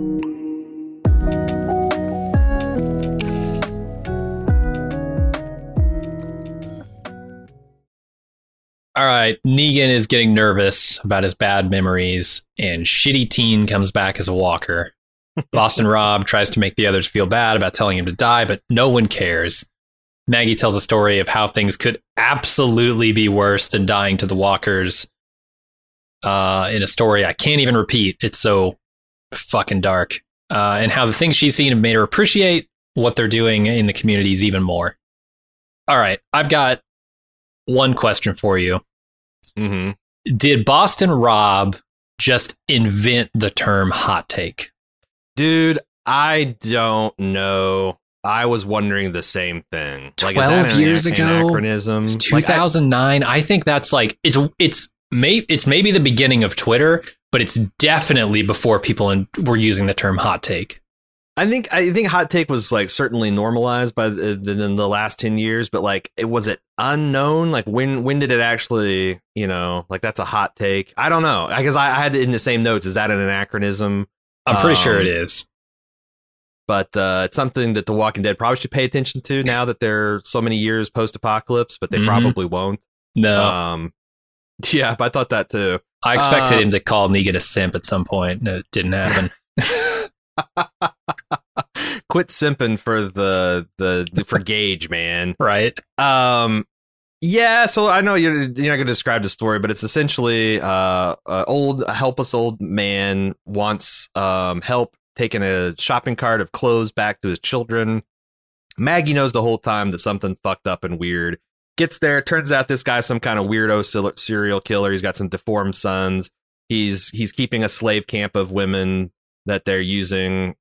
All right, Negan is getting nervous about his bad memories, and Shitty Teen comes back as a walker. Boston Rob tries to make the others feel bad about telling him to die, but no one cares. Maggie tells a story of how things could absolutely be worse than dying to the walkers in a story I can't even repeat. It's so fucking dark. And how the things she's seen have made her appreciate what they're doing in the communities even more. All right, I've got one question for you. Mm-hmm. Did Boston Rob just invent the term hot take? Dude, I don't know. I was wondering the same thing. 12 years ago? Anachronism? It's 2009. I think that's like, it's maybe the beginning of Twitter, but it's definitely before people were using the term hot take. I think hot take was like certainly normalized by the last 10 years, but like was it unknown? Like when did it actually, like that's a hot take? I don't know. Because I had it in the same notes. Is that an anachronism? I'm pretty sure it is. But it's something that The Walking Dead probably should pay attention to now that they're so many years post-apocalypse, but they probably won't. No. Yeah, but I thought that too. I expected him to call Negan a simp at some point. No, it didn't happen. Quit simping for for Gage, man. Right. Yeah, so I know you're not going to describe the story, but it's essentially a helpless old man wants help taking a shopping cart of clothes back to his children. Maggie knows the whole time that something fucked up and weird. Gets there, turns out this guy's some kind of weirdo serial killer. He's got some deformed sons. He's keeping a slave camp of women that they're using,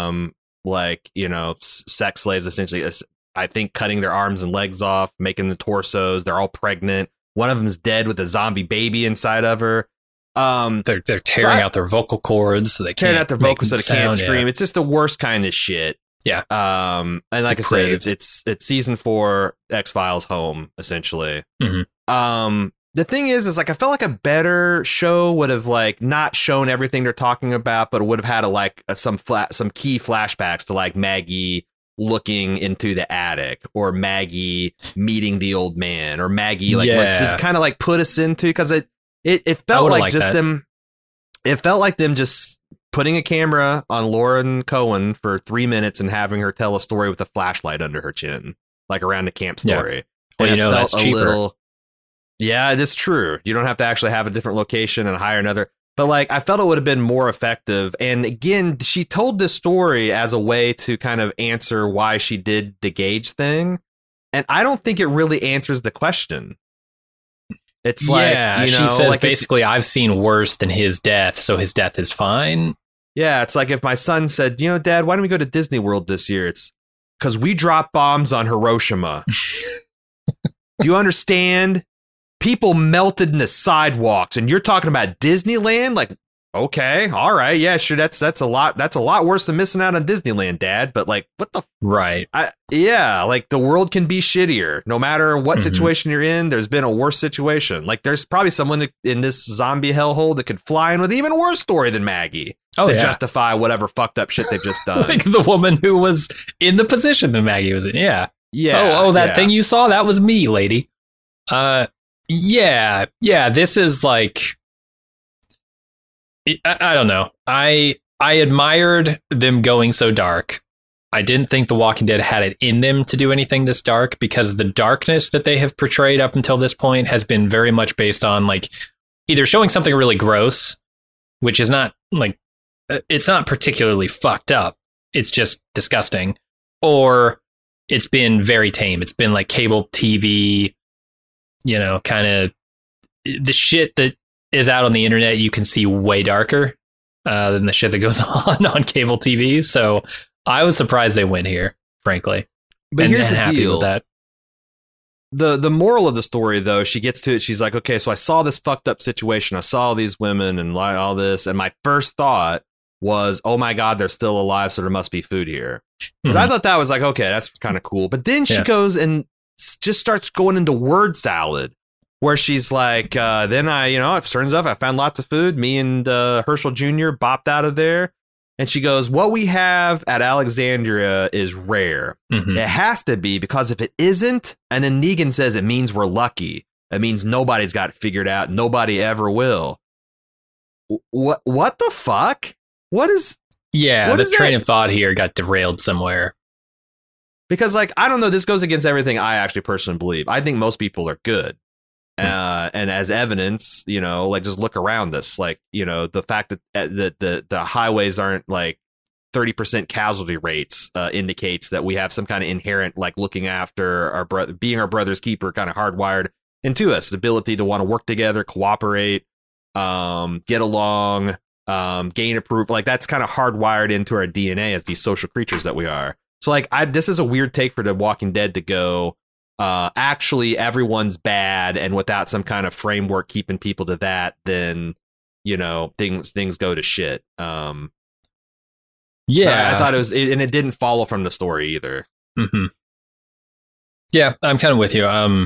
sex slaves, essentially. I think cutting their arms and legs off, making the torsos. They're all pregnant. One of them is dead with a zombie baby inside of her. They're tearing out their vocal cords, so they can't scream. It's just the worst kind of shit. Yeah. And like Depraved. I said, it's season 4 X-Files home, essentially. Mm-hmm. The thing is like I felt like a better show would have like not shown everything they're talking about, but it would have had some key flashbacks to like Maggie looking into the attic, or Maggie meeting the old man, or Maggie kind of like put us into, because it felt like just them. It felt like them just putting a camera on Lauren Cohen for 3 minutes and having her tell a story with a flashlight under her chin, like around a camp story. Yeah. Well, that's cheaper. Yeah, it is true. You don't have to actually have a different location and hire another. But like, I felt it would have been more effective. And again, she told this story as a way to kind of answer why she did the Gage thing. And I don't think it really answers the question. It's she says basically, I've seen worse than his death, so his death is fine. Yeah, it's like if my son said, Dad, why don't we go to Disney World this year? It's because we dropped bombs on Hiroshima. Do you understand? People melted in the sidewalks, and you're talking about Disneyland? Like, okay, all right, yeah, sure. That's a lot worse than missing out on Disneyland, Dad. But like, what the right? Like the world can be shittier. No matter what situation you're in, there's been a worse situation. Like, there's probably someone in this zombie hellhole that could fly in with an even worse story than Maggie to justify whatever fucked up shit they've just done. Like the woman who was in the position that Maggie was in. Yeah. That thing you saw, that was me, lady. Yeah, this is like, I don't know. I admired them going so dark. I didn't think The Walking Dead had it in them to do anything this dark, because the darkness that they have portrayed up until this point has been very much based on like either showing something really gross, which is not like, it's not particularly fucked up. It's just disgusting. Or it's been very tame. It's been like cable TV, kind of the shit that is out on the internet. You can see way darker than the shit that goes on cable TV. So I was surprised they went here, frankly. But here's the happy deal. With that. The moral of the story, though, she gets to it. She's like, okay, so I saw this fucked up situation. I saw these women and all this. And my first thought was, oh my God, they're still alive. So there must be food here. I thought that was like, okay, that's kind of cool. But then she goes and just starts going into word salad, where she's like, then it turns out I found lots of food. Me and Herschel Jr. bopped out of there. And she goes, what we have at Alexandria is rare. It has to be, because if it isn't, and then Negan says it means we're lucky. It means nobody's got it figured out. Nobody ever will. What the fuck? What is... Yeah, the train of thought here got derailed somewhere. Because, like, I don't know, this goes against everything I actually personally believe. I think most people are good. And as evidence, just look around us. Like, the fact that the highways aren't, like, 30% casualty rates indicates that we have some kind of inherent, like, looking after our brother, being our brother's keeper, kind of hardwired into us, the ability to want to work together, cooperate, get along, gain approval. Like, that's kind of hardwired into our DNA as these social creatures that we are. So, like, this is a weird take for The Walking Dead to go, actually everyone's bad, and without some kind of framework keeping people to that, then, you know, things go to shit. Yeah, I thought it was, and it didn't follow from the story either. Mm-hmm. Yeah, I'm kind of with you.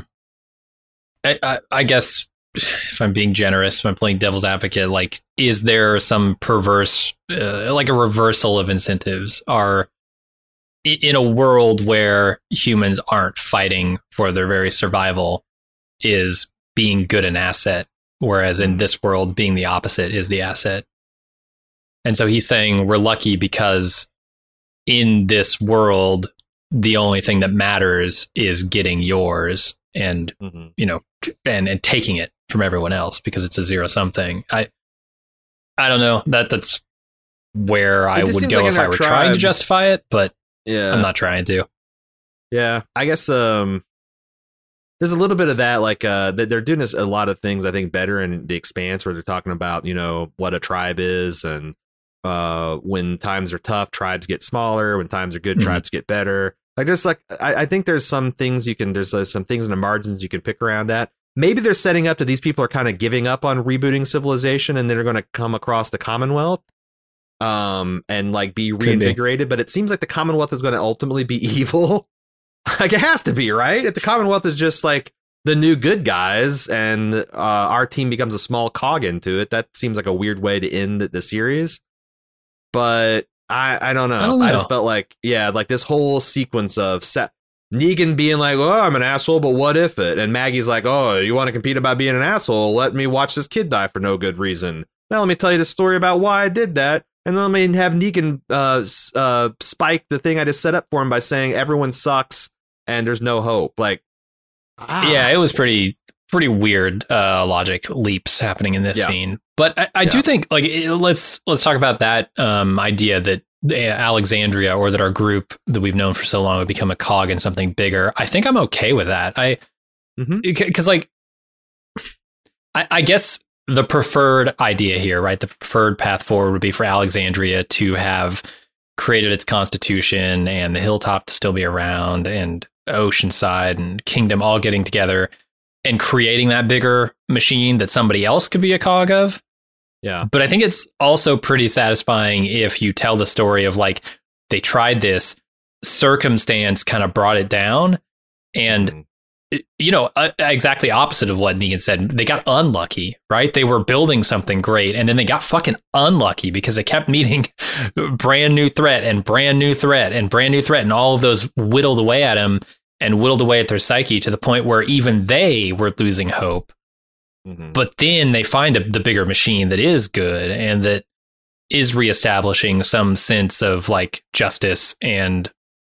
I guess if I'm being generous, if I'm playing devil's advocate, like, is there some perverse, like a reversal of incentives? Are in a world where humans aren't fighting for their very survival, is being good an asset, whereas in this world, being the opposite is the asset. And so he's saying we're lucky because in this world, the only thing that matters is getting yours and, you know, and taking it from everyone else because it's a zero-sum thing. I don't know. That's where I would go if I were trying to justify it, but yeah, I'm not trying to. Yeah, I guess there's a little bit of that, like they're doing this, a lot of things I think better in The Expanse, where they're talking about, you know, what a tribe is, and when times are tough, tribes get smaller. When times are good, tribes get better. Like, just like I think there's some things there's some things in the margins you can pick around at. Maybe they're setting up that these people are kind of giving up on rebooting civilization, and they're going to come across the Commonwealth. And like be reinvigorated, but it seems like the Commonwealth is going to ultimately be evil. Like, it has to be, right? If the Commonwealth is just like the new good guys, and our team becomes a small cog into it, that seems like a weird way to end the series. But I don't know. I just felt like, yeah, like this whole sequence of Negan being like, oh, I'm an asshole, but what if it? And Maggie's like, oh, you want to compete about being an asshole? Let me watch this kid die for no good reason. Now let me tell you the story about why I did that. And then let me have Negan spike the thing I just set up for him by saying everyone sucks and there's no hope. Like, yeah, it was pretty weird logic leaps happening in this scene. But I do think, like, let's talk about that idea that Alexandria, or that our group that we've known for so long, would become a cog in something bigger. I think I'm okay with that. Because like, I guess the preferred idea here, right? The preferred path forward would be for Alexandria to have created its constitution, and the Hilltop to still be around, and Oceanside and Kingdom all getting together and creating that bigger machine that somebody else could be a cog of. Yeah. But I think it's also pretty satisfying if you tell the story of, like, they tried this, circumstance kind of brought it down, and you know, exactly opposite of what Negan said. They got unlucky, right? They were building something great, and then they got fucking unlucky because they kept meeting brand new threat and brand new threat and brand new threat, and all of those whittled away at them and whittled away at their psyche to the point where even they were losing hope. But then they find the bigger machine that is good and that is reestablishing some sense of, like, justice and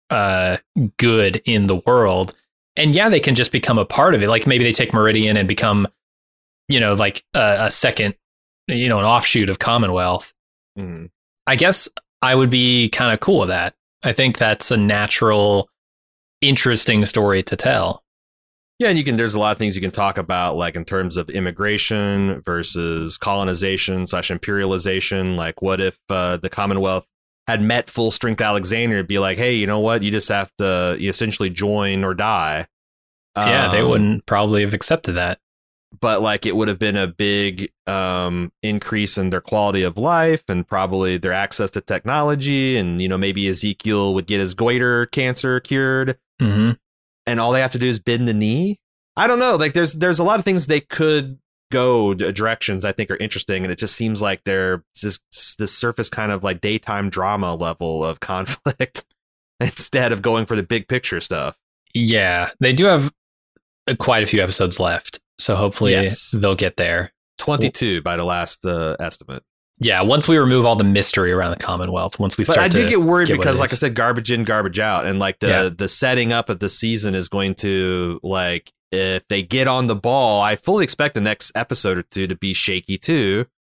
good in the world. And yeah, they can just become a part of it. Like, maybe they take Meridian and become, you know, like a second, you know, an offshoot of Commonwealth. I guess I would be kind of cool with that. I think that's a natural, interesting story to tell. Yeah, and there's a lot of things you can talk about, like in terms of immigration versus colonization / imperialization. Like, what if the Commonwealth had met full strength Alexander, it'd be like, hey, you know what? You just have to essentially join or die. Yeah, they wouldn't probably have accepted that. But like, it would have been a big increase in their quality of life and probably their access to technology. And, you know, maybe Ezekiel would get his goiter cancer cured. And all they have to do is bend the knee. I don't know. Like, there's a lot of things they could go directions I think are interesting, and it just seems like they're this surface kind of like daytime drama level of conflict instead of going for the big picture stuff. Yeah, they do have quite a few episodes left, so hopefully they'll get there. 22 by the last estimate. Yeah, once we remove all the mystery around the Commonwealth, once we start. But I did get worried because, like I said, garbage in, garbage out, and like the setting up of the season is going to, like, if they get on the ball, I fully expect the next episode or two to be shaky too.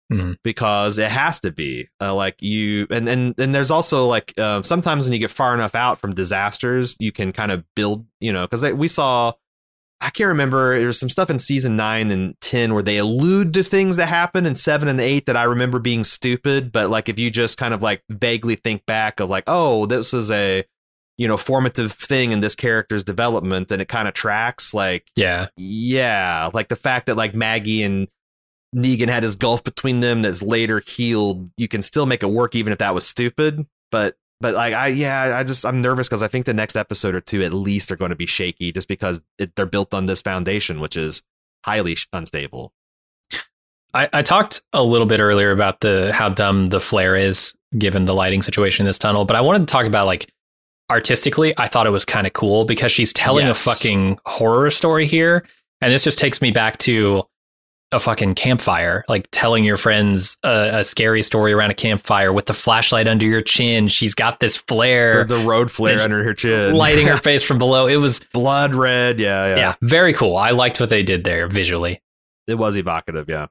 because it has to be like you. And there's also like sometimes when you get far enough out from disasters, you can kind of build, because we saw. I can't remember. There was some stuff in season 9 and 10 where they allude to things that happened in 7 and 8 that I remember being stupid. But like, if you just kind of like vaguely think back of like, oh, this was a, formative thing in this character's development, and it kind of tracks. Like, yeah. Like the fact that like Maggie and Negan had this gulf between them that's later healed. You can still make it work even if that was stupid. But like, I'm nervous because I think the next episode or two at least are going to be shaky just because they're built on this foundation, which is highly unstable. I talked a little bit earlier about how dumb the flare is given the lighting situation in this tunnel, but I wanted to talk about like artistically. I thought it was kind of cool because she's telling a fucking horror story here. And this just takes me back to a fucking campfire, like telling your friends a scary story around a campfire with the flashlight under your chin. She's got this flare, the road flare under her chin, lighting her face from below. It was blood red. Yeah. Very cool. I liked what they did there visually. It was evocative. Yeah.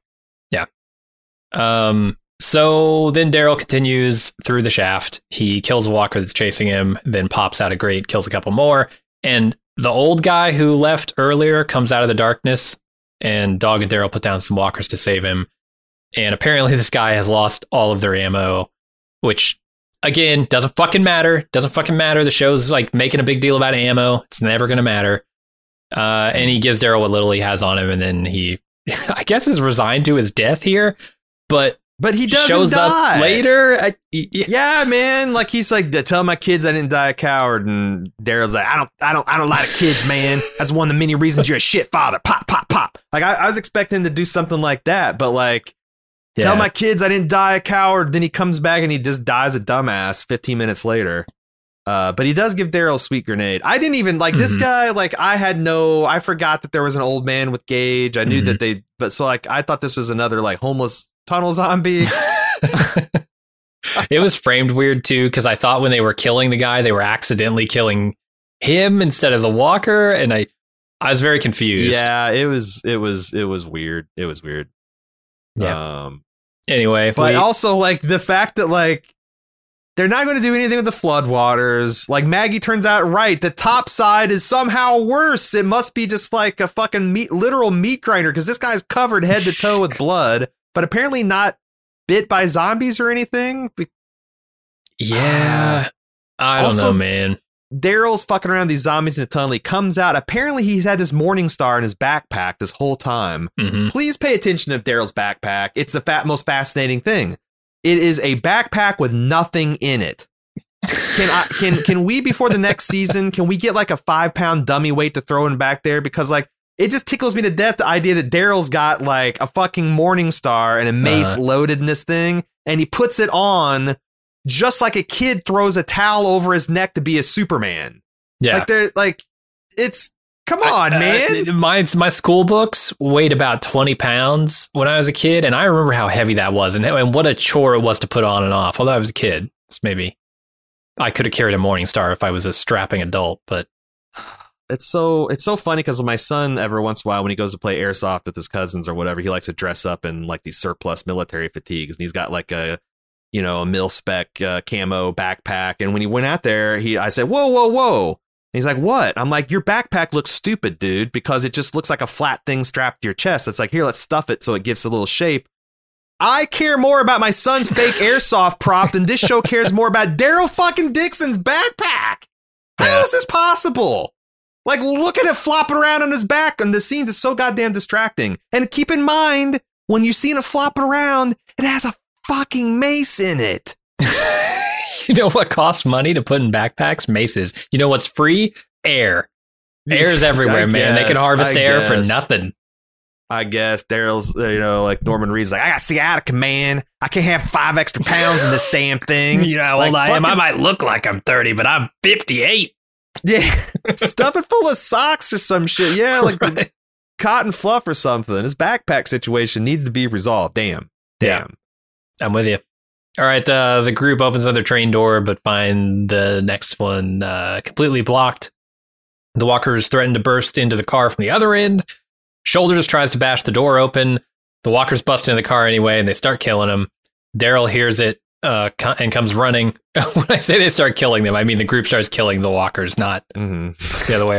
So then Daryl continues through the shaft. He kills a walker that's chasing him, then pops out a grate, kills a couple more. And the old guy who left earlier comes out of the darkness. And Dog and Daryl put down some walkers to save him. And apparently this guy has lost all of their ammo, which, again, doesn't fucking matter. The show's like making a big deal about ammo. It's never going to matter. And he gives Daryl what little he has on him. And then he, I guess, is resigned to his death here. But he doesn't shows die up later. Yeah, man. Like he's like, tell my kids I didn't die a coward, and Daryl's like, I don't lie to kids, man. That's one of the many reasons you're a shit father. Pop, pop, pop. Like I was expecting him to do something like that, but like, tell my kids I didn't die a coward. Then he comes back and he just dies a dumbass 15 minutes later. But he does give Daryl a sweet grenade. I didn't even like this guy. Like I forgot that there was an old man with Gage. I knew that so like I thought this was another like homeless tunnel zombie. It was framed weird too, because I thought when they were killing the guy, they were accidentally killing him instead of the walker, and I was very confused. Yeah, it was weird. It was weird. Yeah. Anyway, but also like the fact that like they're not going to do anything with the floodwaters. Like Maggie turns out right. The top side is somehow worse. It must be just like a fucking literal meat grinder because this guy's covered head to toe with blood, but apparently not bit by zombies or anything. Yeah. I don't know, man. Daryl's fucking around these zombies in a tunnel. He comes out. Apparently he's had this Morning Star in his backpack this whole time. Please pay attention to Daryl's backpack. It's the most fascinating thing. It is a backpack with nothing in it. Can we before the next season, can we get like a 5-pound dummy weight to throw in back there? Because like it just tickles me to death the idea that Daryl's got like a fucking Morning Star and a mace loaded in this thing, and he puts it on just like a kid throws a towel over his neck to be a Superman. Yeah, like they're like it's. Come on, man. My school books weighed about 20 pounds when I was a kid, and I remember how heavy that was and what a chore it was to put on and off. Although I was a kid, it's maybe I could have carried a Morning Star if I was a strapping adult, but it's so funny because my son every once in a while when he goes to play airsoft with his cousins or whatever, he likes to dress up in like these surplus military fatigues, and he's got like a mil-spec camo backpack. And when he went out there, I said, whoa. He's like, what? I'm like, your backpack looks stupid, dude, because it just looks like a flat thing strapped to your chest. It's like, here, let's stuff it so it gives a little shape. I care more about my son's fake airsoft prop than this show cares more about Daryl fucking Dixon's backpack. How is this possible? Like, look at it flopping around on his back, and the scenes is so goddamn distracting. And keep in mind, when you're seeing it flopping around, it has a fucking mace in it. You know what costs money to put in backpacks? Maces. You know what's free? Air. Air's everywhere, man. They can harvest air for nothing. I guess Daryl's, like Norman Reed's like, I got sciatica, man. I can't have 5 extra pounds in this damn thing. You know how old I am? I might look like I'm 30, but I'm 58. Yeah. Stuff it full of socks or some shit. Yeah, like cotton fluff or something. His backpack situation needs to be resolved. Damn. Yeah. I'm with you. All right, the group opens another train door, but find the next one completely blocked. The walkers threaten to burst into the car from the other end. Shoulders tries to bash the door open, The walkers bust into the car anyway, and they start killing him. Daryl hears it and comes running. When I say they start killing them, I mean the group starts killing the walkers, not the other way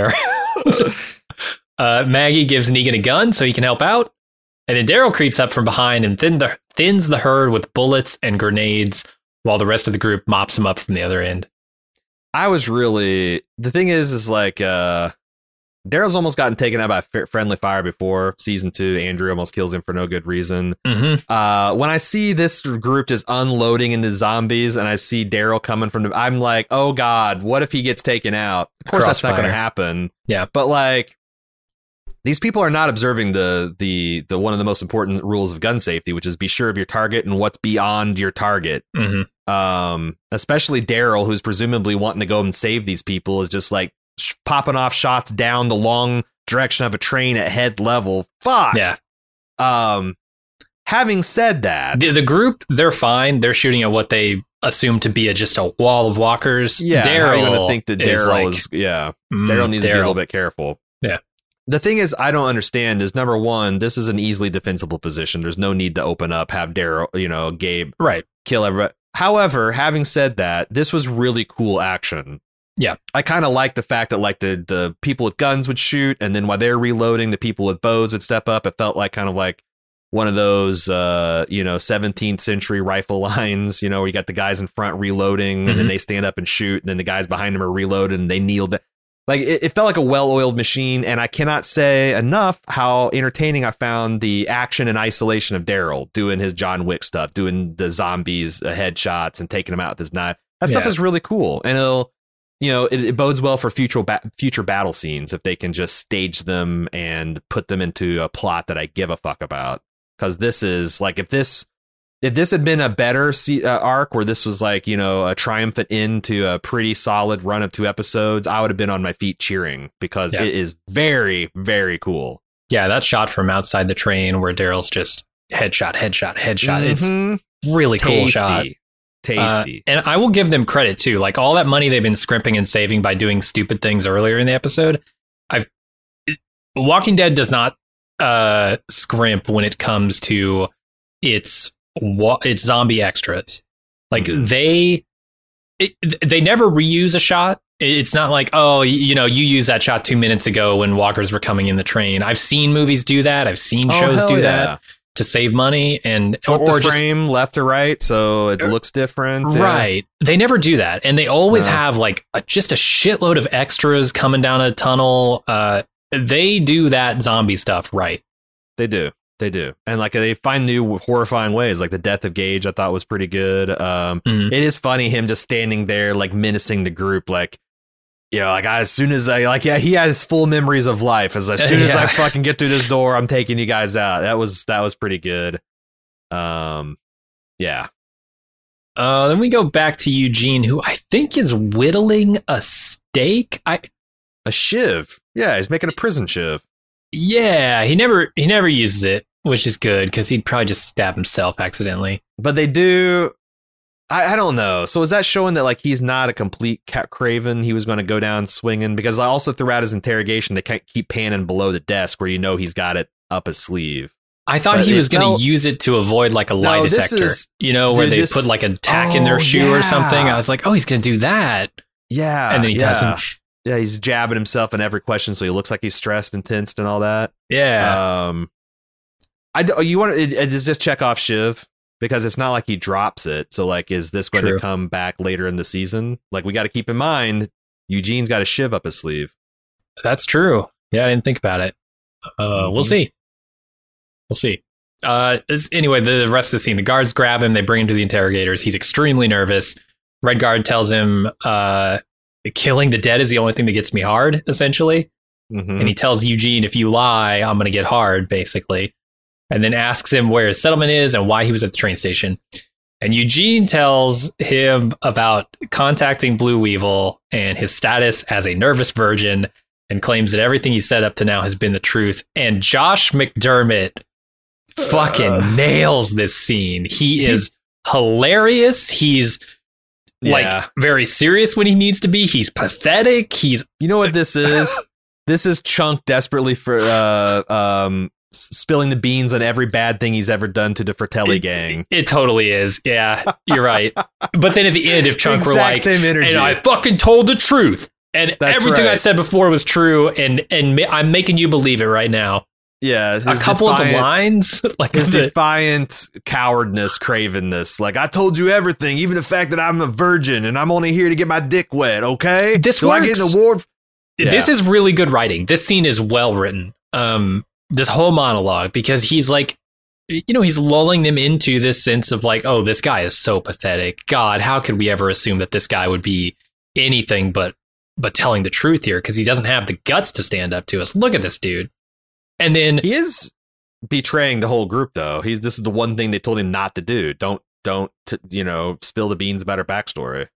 around. Maggie gives Negan a gun so he can help out. And then Daryl creeps up from behind and thins the herd with bullets and grenades while the rest of the group mops him up from the other end. The thing is like, Daryl's almost gotten taken out by friendly fire before season 2. Andrew almost kills him for no good reason. When I see this group just unloading into zombies and I see Daryl coming from I'm like, oh God, what if he gets taken out? Of course, that's not going to happen. Yeah. But like, these people are not observing the one of the most important rules of gun safety, which is be sure of your target and what's beyond your target. Especially Daryl, who's presumably wanting to go and save these people, is just like popping off shots down the long direction of a train at head level. Fuck. Yeah. Having said that, the group, they're fine. They're shooting at what they assume to be just a wall of walkers. Yeah. Daryl, I think that Daryl is Daryl needs to be a little bit careful. Yeah. The thing is, I don't understand is, number one, this is an easily defensible position. There's no need to open up, have Daryl, Gabe, kill everybody. However, having said that, this was really cool action. Yeah. I kind of like the fact that like the people with guns would shoot, and then while they're reloading, the people with bows would step up. It felt like kind of like one of those, 17th century rifle lines, where you got the guys in front reloading and then they stand up and shoot, and then the guys behind them are reloaded and they kneel down. Like, it felt like a well-oiled machine, and I cannot say enough how entertaining I found the action and isolation of Daryl doing his John Wick stuff, doing the zombies headshots and taking them out with his knife. That stuff is really cool, and it'll, it bodes well for future battle scenes if they can just stage them and put them into a plot that I give a fuck about. Because this is like, if this had been a better arc where this was like, a triumphant end to a pretty solid run of 2 episodes, I would have been on my feet cheering, because it is very, very cool. Yeah, that shot from outside the train where Daryl's just headshot. It's really cool shot. Tasty. And I will give them credit too. Like, all that money they've been scrimping and saving by doing stupid things earlier in the episode. Walking Dead does not scrimp when it comes to its zombie extras. Like, they never reuse a shot. It's not like, oh, you use that shot 2 minutes ago when walkers were coming in the train. I've seen movies do that. I've seen shows do that to save money and flip the frame left to right so it looks different. Right. They never do that. And they always have like just a shitload of extras coming down a tunnel. They do that zombie stuff right. They do. And like, they find new horrifying ways, like the death of Gage I thought was pretty good. It is funny him just standing there like menacing the group, like, like, as soon as he has full memories of life. As soon as I fucking get through this door, I'm taking you guys out. That was pretty good. Then we go back to Eugene, who I think is whittling a steak. A shiv. Yeah, he's making a prison shiv. Yeah, he never uses it, which is good, because he'd probably just stab himself accidentally. But they do. I don't know. So is that showing that like he's not a complete craven? He was going to go down swinging, because I also throughout his interrogation they keep panning below the desk where he's got it up his sleeve. I thought he was going to use it to avoid like a lie detector, where they put like a tack in their shoe or something. I was like, oh, he's going to do that. Yeah, and then he doesn't. Yeah, he's jabbing himself in every question, so he looks like he's stressed and tensed and all that. Yeah. Does this check off Shiv? Because it's not like he drops it. So, like, is this going to come back later in the season? Like, we got to keep in mind, Eugene's got a Shiv up his sleeve. That's true. Yeah, I didn't think about it. We'll see. Anyway, the rest of the scene, the guards grab him. They bring him to the interrogators. He's extremely nervous. Red Guard tells him killing the dead is the only thing that gets me hard, essentially. And he tells Eugene, if you lie, I'm going to get hard, basically. And then asks him where his settlement is and why he was at the train station. And Eugene tells him about contacting Blue Weevil and his status as a nervous virgin, and claims that everything he said up to now has been the truth. And Josh McDermott fucking nails this scene. He is hilarious. He's like very serious when he needs to be. He's pathetic. You know what this is? This is Chunk desperately for spilling the beans on every bad thing he's ever done to the Fratelli gang. It totally is. Yeah, you're right. But then at the end, if Chunk were like, same energy. and I fucking told the truth, and That's everything I right. said before was true, and I'm making you believe it right now. Yeah, A couple of the lines, like his the, defiant cowardness, cravenness. Like, I told you everything, even the fact that I'm a virgin and I'm only here to get my dick wet. Okay, This do I get works. an award? This is really good writing. This scene is well written. This whole monologue, because he's like, he's lulling them into this sense of like, oh, this guy is so pathetic. God, how could we ever assume that this guy would be anything but telling the truth here? Because he doesn't have the guts to stand up to us. Look at this dude. And then He is betraying the whole group, though. This is the one thing they told him not to do. Don't spill the beans about her backstory.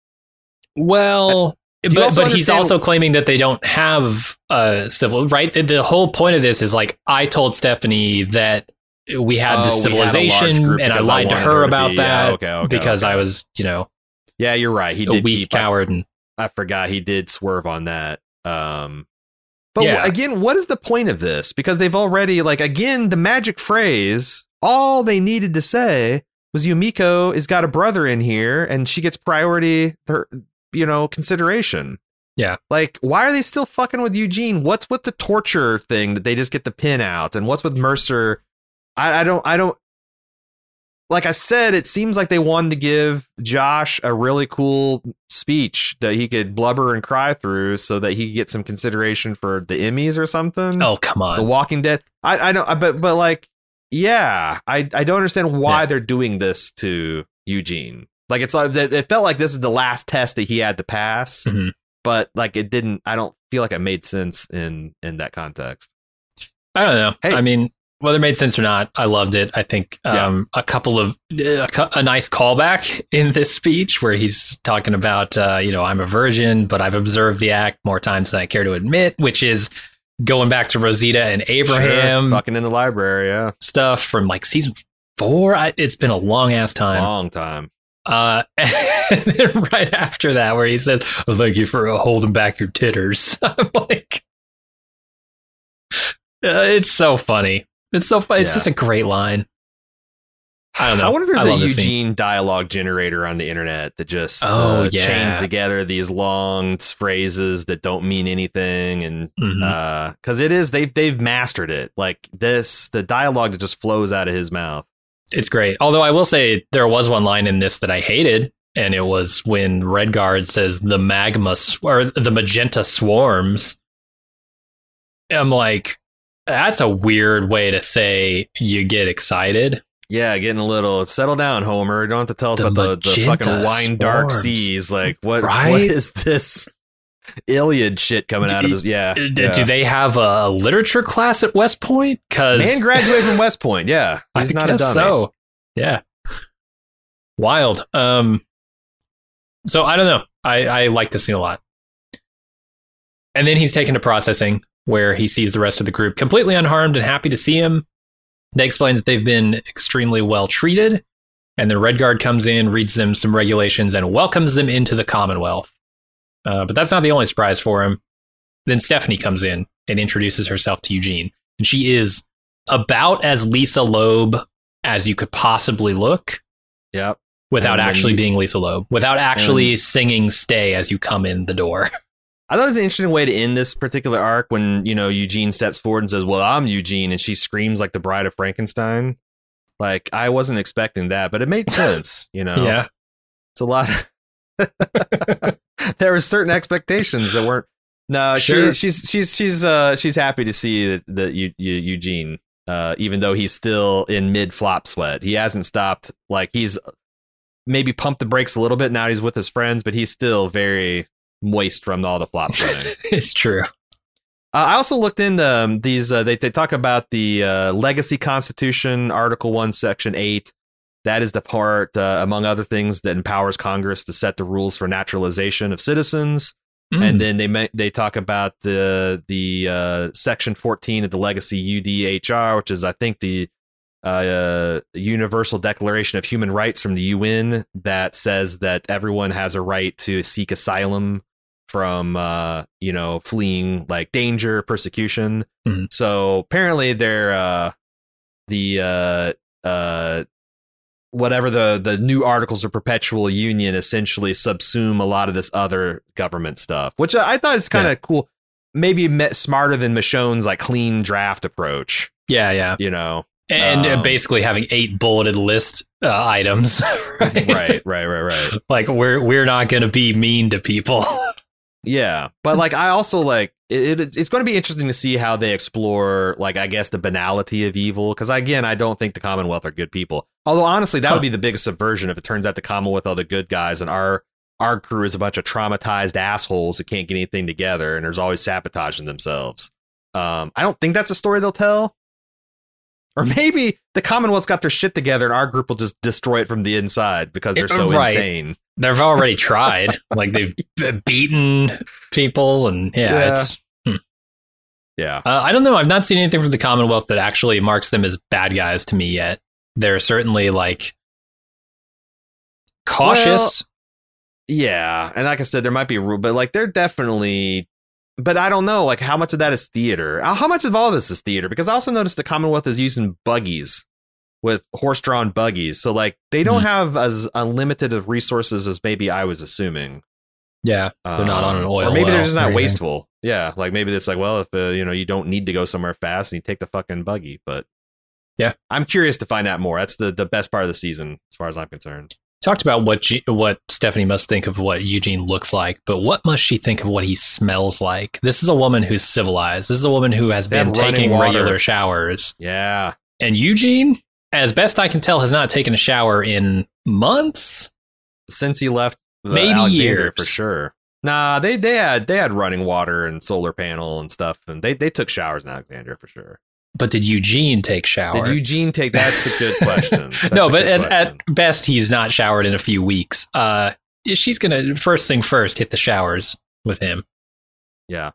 well, you also but he's understand- also claiming that they don't have civil, right? The whole point of this is like, I told Stephanie that we had this Oh, we had a large civilization, group and I because I lied to wanted her her to about be- that okay, because okay. I was, Yeah, you're right. He a did weak keep. coward. And I forgot he did swerve on that. But Yeah. again, what is the point of this? Because they've already, like, again, the magic phrase, all they needed to say was Yumiko has got a brother in here and she gets priority, consideration. Yeah. Like, why are they still fucking with Eugene? What's with the torture thing that they just get the pin out? And what's with Mercer? I don't. Like I said, it seems like they wanted to give Josh a really cool speech that he could blubber and cry through so that he could get some consideration for the Emmys or something. oh, come on. The Walking Dead. I know, but like, yeah, I don't understand why they're doing this to Eugene. Like, it felt like this is the last test that he had to pass, Mhm. but like it didn't. I don't feel like it made sense in that context. I don't know. Hey. I mean, whether it made sense or not, I loved it. I think a couple of a nice callback in this speech where he's talking about, I'm a virgin, but I've observed the act more times than I care to admit, which is going back to Rosita and Abraham Fucking in the library, yeah, stuff from like season 4. It's been a long ass time. long time. And then right after that, where he said, "Oh, thank you for holding back your titters." I'm like, it's so funny. It's so funny. It's Yeah. just a great line. I don't know. I wonder if I there's a love this scene. Eugene dialogue generator on the internet that just yeah. chains together these long phrases that don't mean anything, and Mhm. because they've mastered it. Like the dialogue that just flows out of his mouth. It's great. Although I will say there was one line in this that I hated, and it was when Redguard says the the magenta swarms. I'm like, that's a weird way to say you get excited. Yeah, getting a little settle down, Homer. You don't have to tell us The about the fucking magenta wine dark swarms. seas. Like what Right? is this Iliad shit coming out of his? Yeah, Do they have a literature class at West Point? Because Man graduated from West Point. Yeah, he's I not a guess dummy. so. Yeah, wild. So I don't know. I like this scene a lot. And then he's taken to processing, where he sees the rest of the group completely unharmed and happy to see him. They explain that they've been extremely well treated, and the Redguard comes in, reads them some regulations, and welcomes them into the Commonwealth. But that's not the only surprise for him. Then Stephanie comes in and introduces herself to Eugene, and she is about as Lisa Loeb as you could possibly look. Yep. Without And then actually you- being Lisa Loeb, without actually singing "Stay" as you come in the door. I thought it was an interesting way to end this particular arc when, Eugene steps forward and says, "Well, I'm Eugene," and she screams like the Bride of Frankenstein. Like, I wasn't expecting that, but it made sense, Yeah. It's a lot. There were certain expectations that weren't. No, Sure. she's happy to see that Eugene, even though he's still in mid flop sweat. He hasn't stopped. Like, he's maybe pumped the brakes a little bit now. He's with his friends, but he's still very moist from all the flop sweating. It's true. I also looked into these. They talk about the Legacy Constitution, Article 1, Section 8. That is the part, among other things, that empowers Congress to set the rules for naturalization of citizens. And then they talk about the Section 14 of the Legacy UDHR, which is, I think, the Universal Declaration of Human Rights from the UN, that says that everyone has a right to seek asylum from fleeing like danger, persecution. Mhm. So apparently they're whatever the new Articles of Perpetual Union essentially subsume a lot of this other government stuff, which I thought is kind of cool. Maybe smarter than Michonne's like clean draft approach. Yeah. And basically having 8 bulleted list items. Right. Like we're not going to be mean to people. Yeah, but like I also like it's going to be interesting to see how they explore like I guess the banality of evil, because again I don't think the Commonwealth are good people. Although honestly that would be the biggest subversion if it turns out the Commonwealth are the good guys and our crew is a bunch of traumatized assholes who can't get anything together and there's always sabotaging themselves. I don't think that's a story they'll tell. Or maybe the Commonwealth's got their shit together and our group will just destroy it from the inside because they're so insane. They've already tried. Like they've beaten people and it's. Yeah. I don't know. I've not seen anything from the Commonwealth that actually marks them as bad guys to me yet. They're certainly like cautious. Well, yeah. And like I said, there might be a rule, but like they're definitely. But I don't know, like how much of that is theater? How much of all this is theater? Because I also noticed the Commonwealth is using buggies with horse-drawn buggies. So like they don't have as unlimited of resources as maybe I was assuming. Yeah, they're not on an oil. Or maybe well they're just not or wasteful. Yeah, like maybe it's like, well, if you don't need to go somewhere fast and you take the fucking buggy. But yeah, I'm curious to find out more. That's the best part of the season, as far as I'm concerned. Talked about what Stephanie must think of what Eugene looks like, but what must she think of what he smells like? This is a woman who's civilized. This is a woman who has been taking regular showers. Yeah. And Eugene, as best I can tell, has not taken a shower in months. Since he left maybe Alexandria, years. for sure. Nah, they had running water and solar panel and stuff, and they took showers in Alexandria for sure. But did Eugene take showers? Did Eugene take? That's a good question. No, but at best, he's not showered in a few weeks. She's gonna first thing first hit the showers with him. Yeah.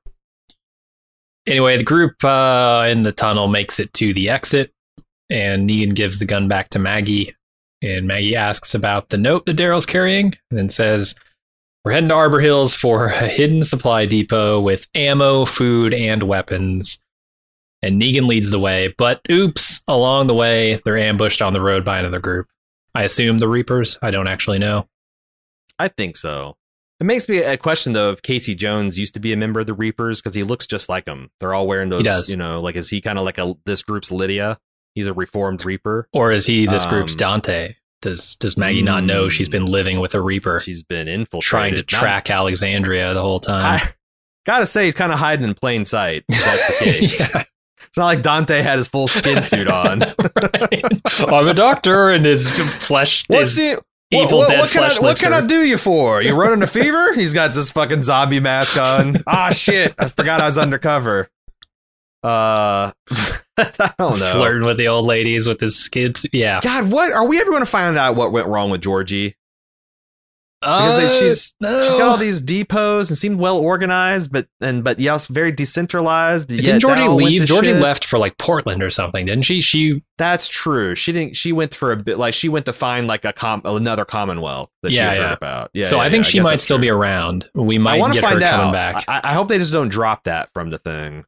Anyway, the group in the tunnel makes it to the exit, and Negan gives the gun back to Maggie, and Maggie asks about the note that Daryl's carrying, and then says, "We're heading to Arbor Hills for a hidden supply depot with ammo, food, and weapons." And Negan leads the way, but oops, along the way, they're ambushed on the road by another group. I assume the Reapers. I don't actually know. I think so. It makes me a question, though, if Casey Jones used to be a member of the Reapers, because he looks just like them. They're all wearing those, like, is he kind of like this group's Lydia? He's a reformed Reaper. Or is he this group's Dante? Does Maggie not know she's been living with a Reaper? She's been infiltrated. Trying to track Alexandria the whole time. I gotta say, he's kind of hiding in plain sight, if that's the case. Yeah. It's not like Dante had his full skin suit on. I'm a doctor, and his flesh is evil dead flesh. What can I do you for? You running a fever? He's got this fucking zombie mask on. Ah, shit. I forgot I was undercover. I don't know. Flirting with the old ladies with his skids. Yeah. God, what? Are we ever going to find out what went wrong with Georgie? Because she's got all these depots and seemed well organized, but yes, very decentralized. Didn't Georgie leave? Georgie left for like Portland or something, didn't she? That's true. She didn't. She went for a bit. Like she went to find like another Commonwealth that she heard about. Yeah. So I think she might still be around. We might get her coming back. I hope they just don't drop that from the thing.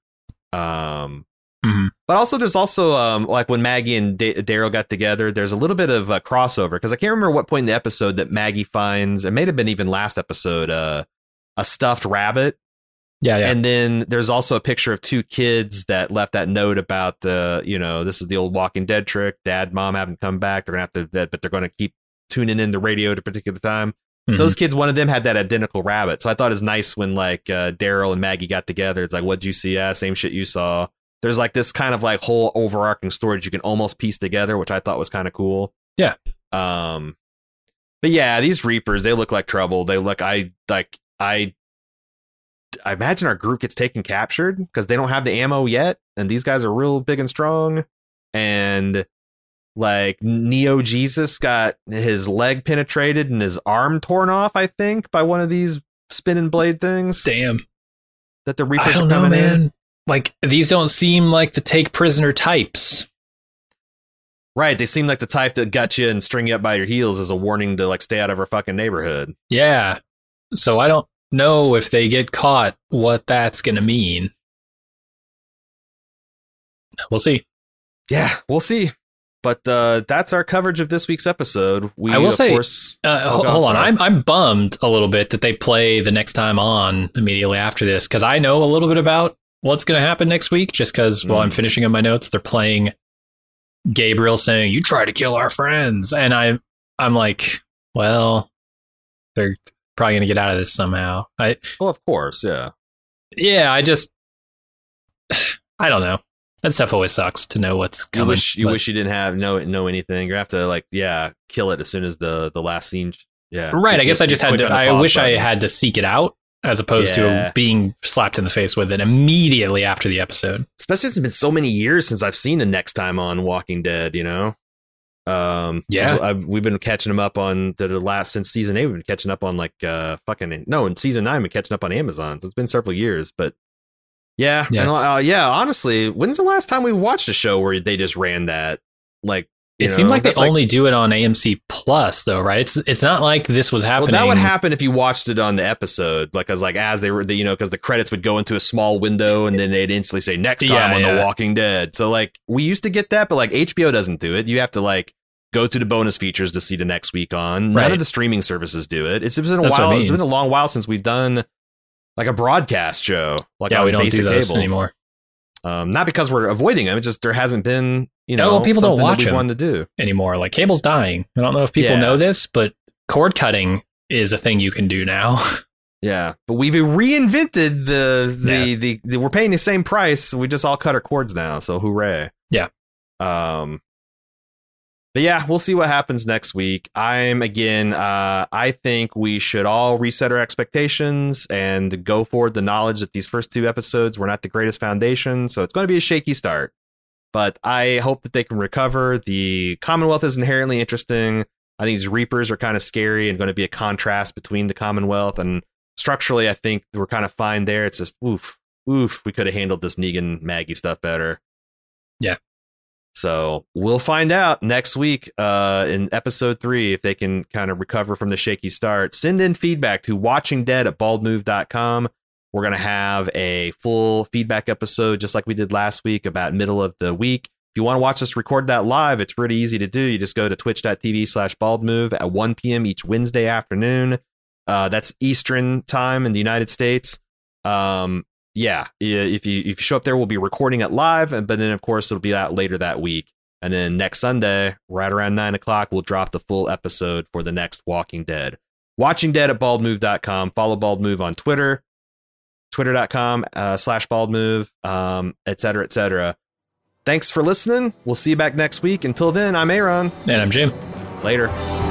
But also, there's also like when Maggie and Daryl got together, there's a little bit of a crossover because I can't remember what point in the episode that Maggie finds. It may have been even last episode, a stuffed rabbit. Yeah. And then there's also a picture of 2 kids that left that note about this is the old Walking Dead trick. Dad, Mom haven't come back. They're gonna have to, but they're going to keep tuning in the radio at a particular time. Mm-hmm. Those kids, one of them had that identical rabbit. So I thought it was nice when like Daryl and Maggie got together. It's like, what'd you see? Yeah, same shit you saw. There's like this kind of like whole overarching story that you can almost piece together, which I thought was kind of cool. Yeah. But yeah, these Reapers, they look like trouble. They look, I imagine our group gets captured because they don't have the ammo yet. And these guys are real big and strong. And like Neo Jesus got his leg penetrated and his arm torn off, I think, by one of these spinning blade things. Damn. That the Reapers are coming in. Like, these don't seem like the take prisoner types. Right, they seem like the type that got you and string you up by your heels as a warning to like stay out of our fucking neighborhood. Yeah. So I don't know if they get caught what that's going to mean. We'll see. Yeah, we'll see. But that's our coverage of this week's episode. I will say, hold on. I'm bummed a little bit that they play the next time on immediately after this, because I know a little bit about what's going to happen next week, just because while I'm finishing up my notes, they're playing Gabriel saying, "You try to kill our friends." And I'm like, well, they're probably going to get out of this somehow. Of course, yeah. Yeah, I don't know. That stuff always sucks to know what's coming. You wish you didn't know anything. You have to kill it as soon as the last scene. Yeah, right. I guess I just had to. I wish I had to seek it out as opposed to being slapped in the face with it immediately after the episode. Especially since it's been so many years since I've seen the next time on Walking Dead. You know. We've been catching them up on since season 8. We've been catching up on in season 9 we're catching up on Amazon. So it's been several years, but. Yeah, honestly, when's the last time we watched a show where they just ran that? It seems like they only do it on AMC Plus, though, right? It's not like this was happening. Well, that would happen if you watched it on the episode, as they were, because the credits would go into a small window and then they'd instantly say next time on The Walking Dead. So we used to get that, but HBO doesn't do it. You have to go to the bonus features to see the next week on. None of the streaming services do it. It's been a while. It's been a long while since we've done a broadcast show. We don't do those anymore. Not because we're avoiding them. It's just there hasn't been, people don't watch them wanted to do anymore. Cable's dying. I don't know if people know this, but cord cutting is a thing you can do now. Yeah, but we've reinvented the we're paying the same price. We just all cut our cords now. So hooray! Yeah. But yeah, we'll see what happens next week. I think we should all reset our expectations and go forward the knowledge that these first 2 episodes were not the greatest foundation. So it's going to be a shaky start, but I hope that they can recover. The Commonwealth is inherently interesting. I think these Reapers are kind of scary and going to be a contrast between the Commonwealth, and structurally, I think we're kind of fine there. It's just, oof, we could have handled this Negan Maggie stuff better. Yeah. So we'll find out next week in episode 3 if they can kind of recover from the shaky start. Send in feedback to watchingdead@baldmove.com. We're going to have a full feedback episode just like we did last week about middle of the week. If you want to watch us record that live, it's pretty easy to do. You just go to twitch.tv/baldmove at 1 p.m. each Wednesday afternoon. That's Eastern time in the United States. If you show up there, we'll be recording it live, but then of course it'll be out later that week. And then next Sunday, right around 9:00, we'll drop the full episode for the next Walking Dead. WatchingDead@baldmove.com. Follow Bald Move on Twitter, twitter.com/baldmove, etc., etc. Thanks for listening. We'll see you back next week. Until then, I'm Aaron. And I'm Jim. Later.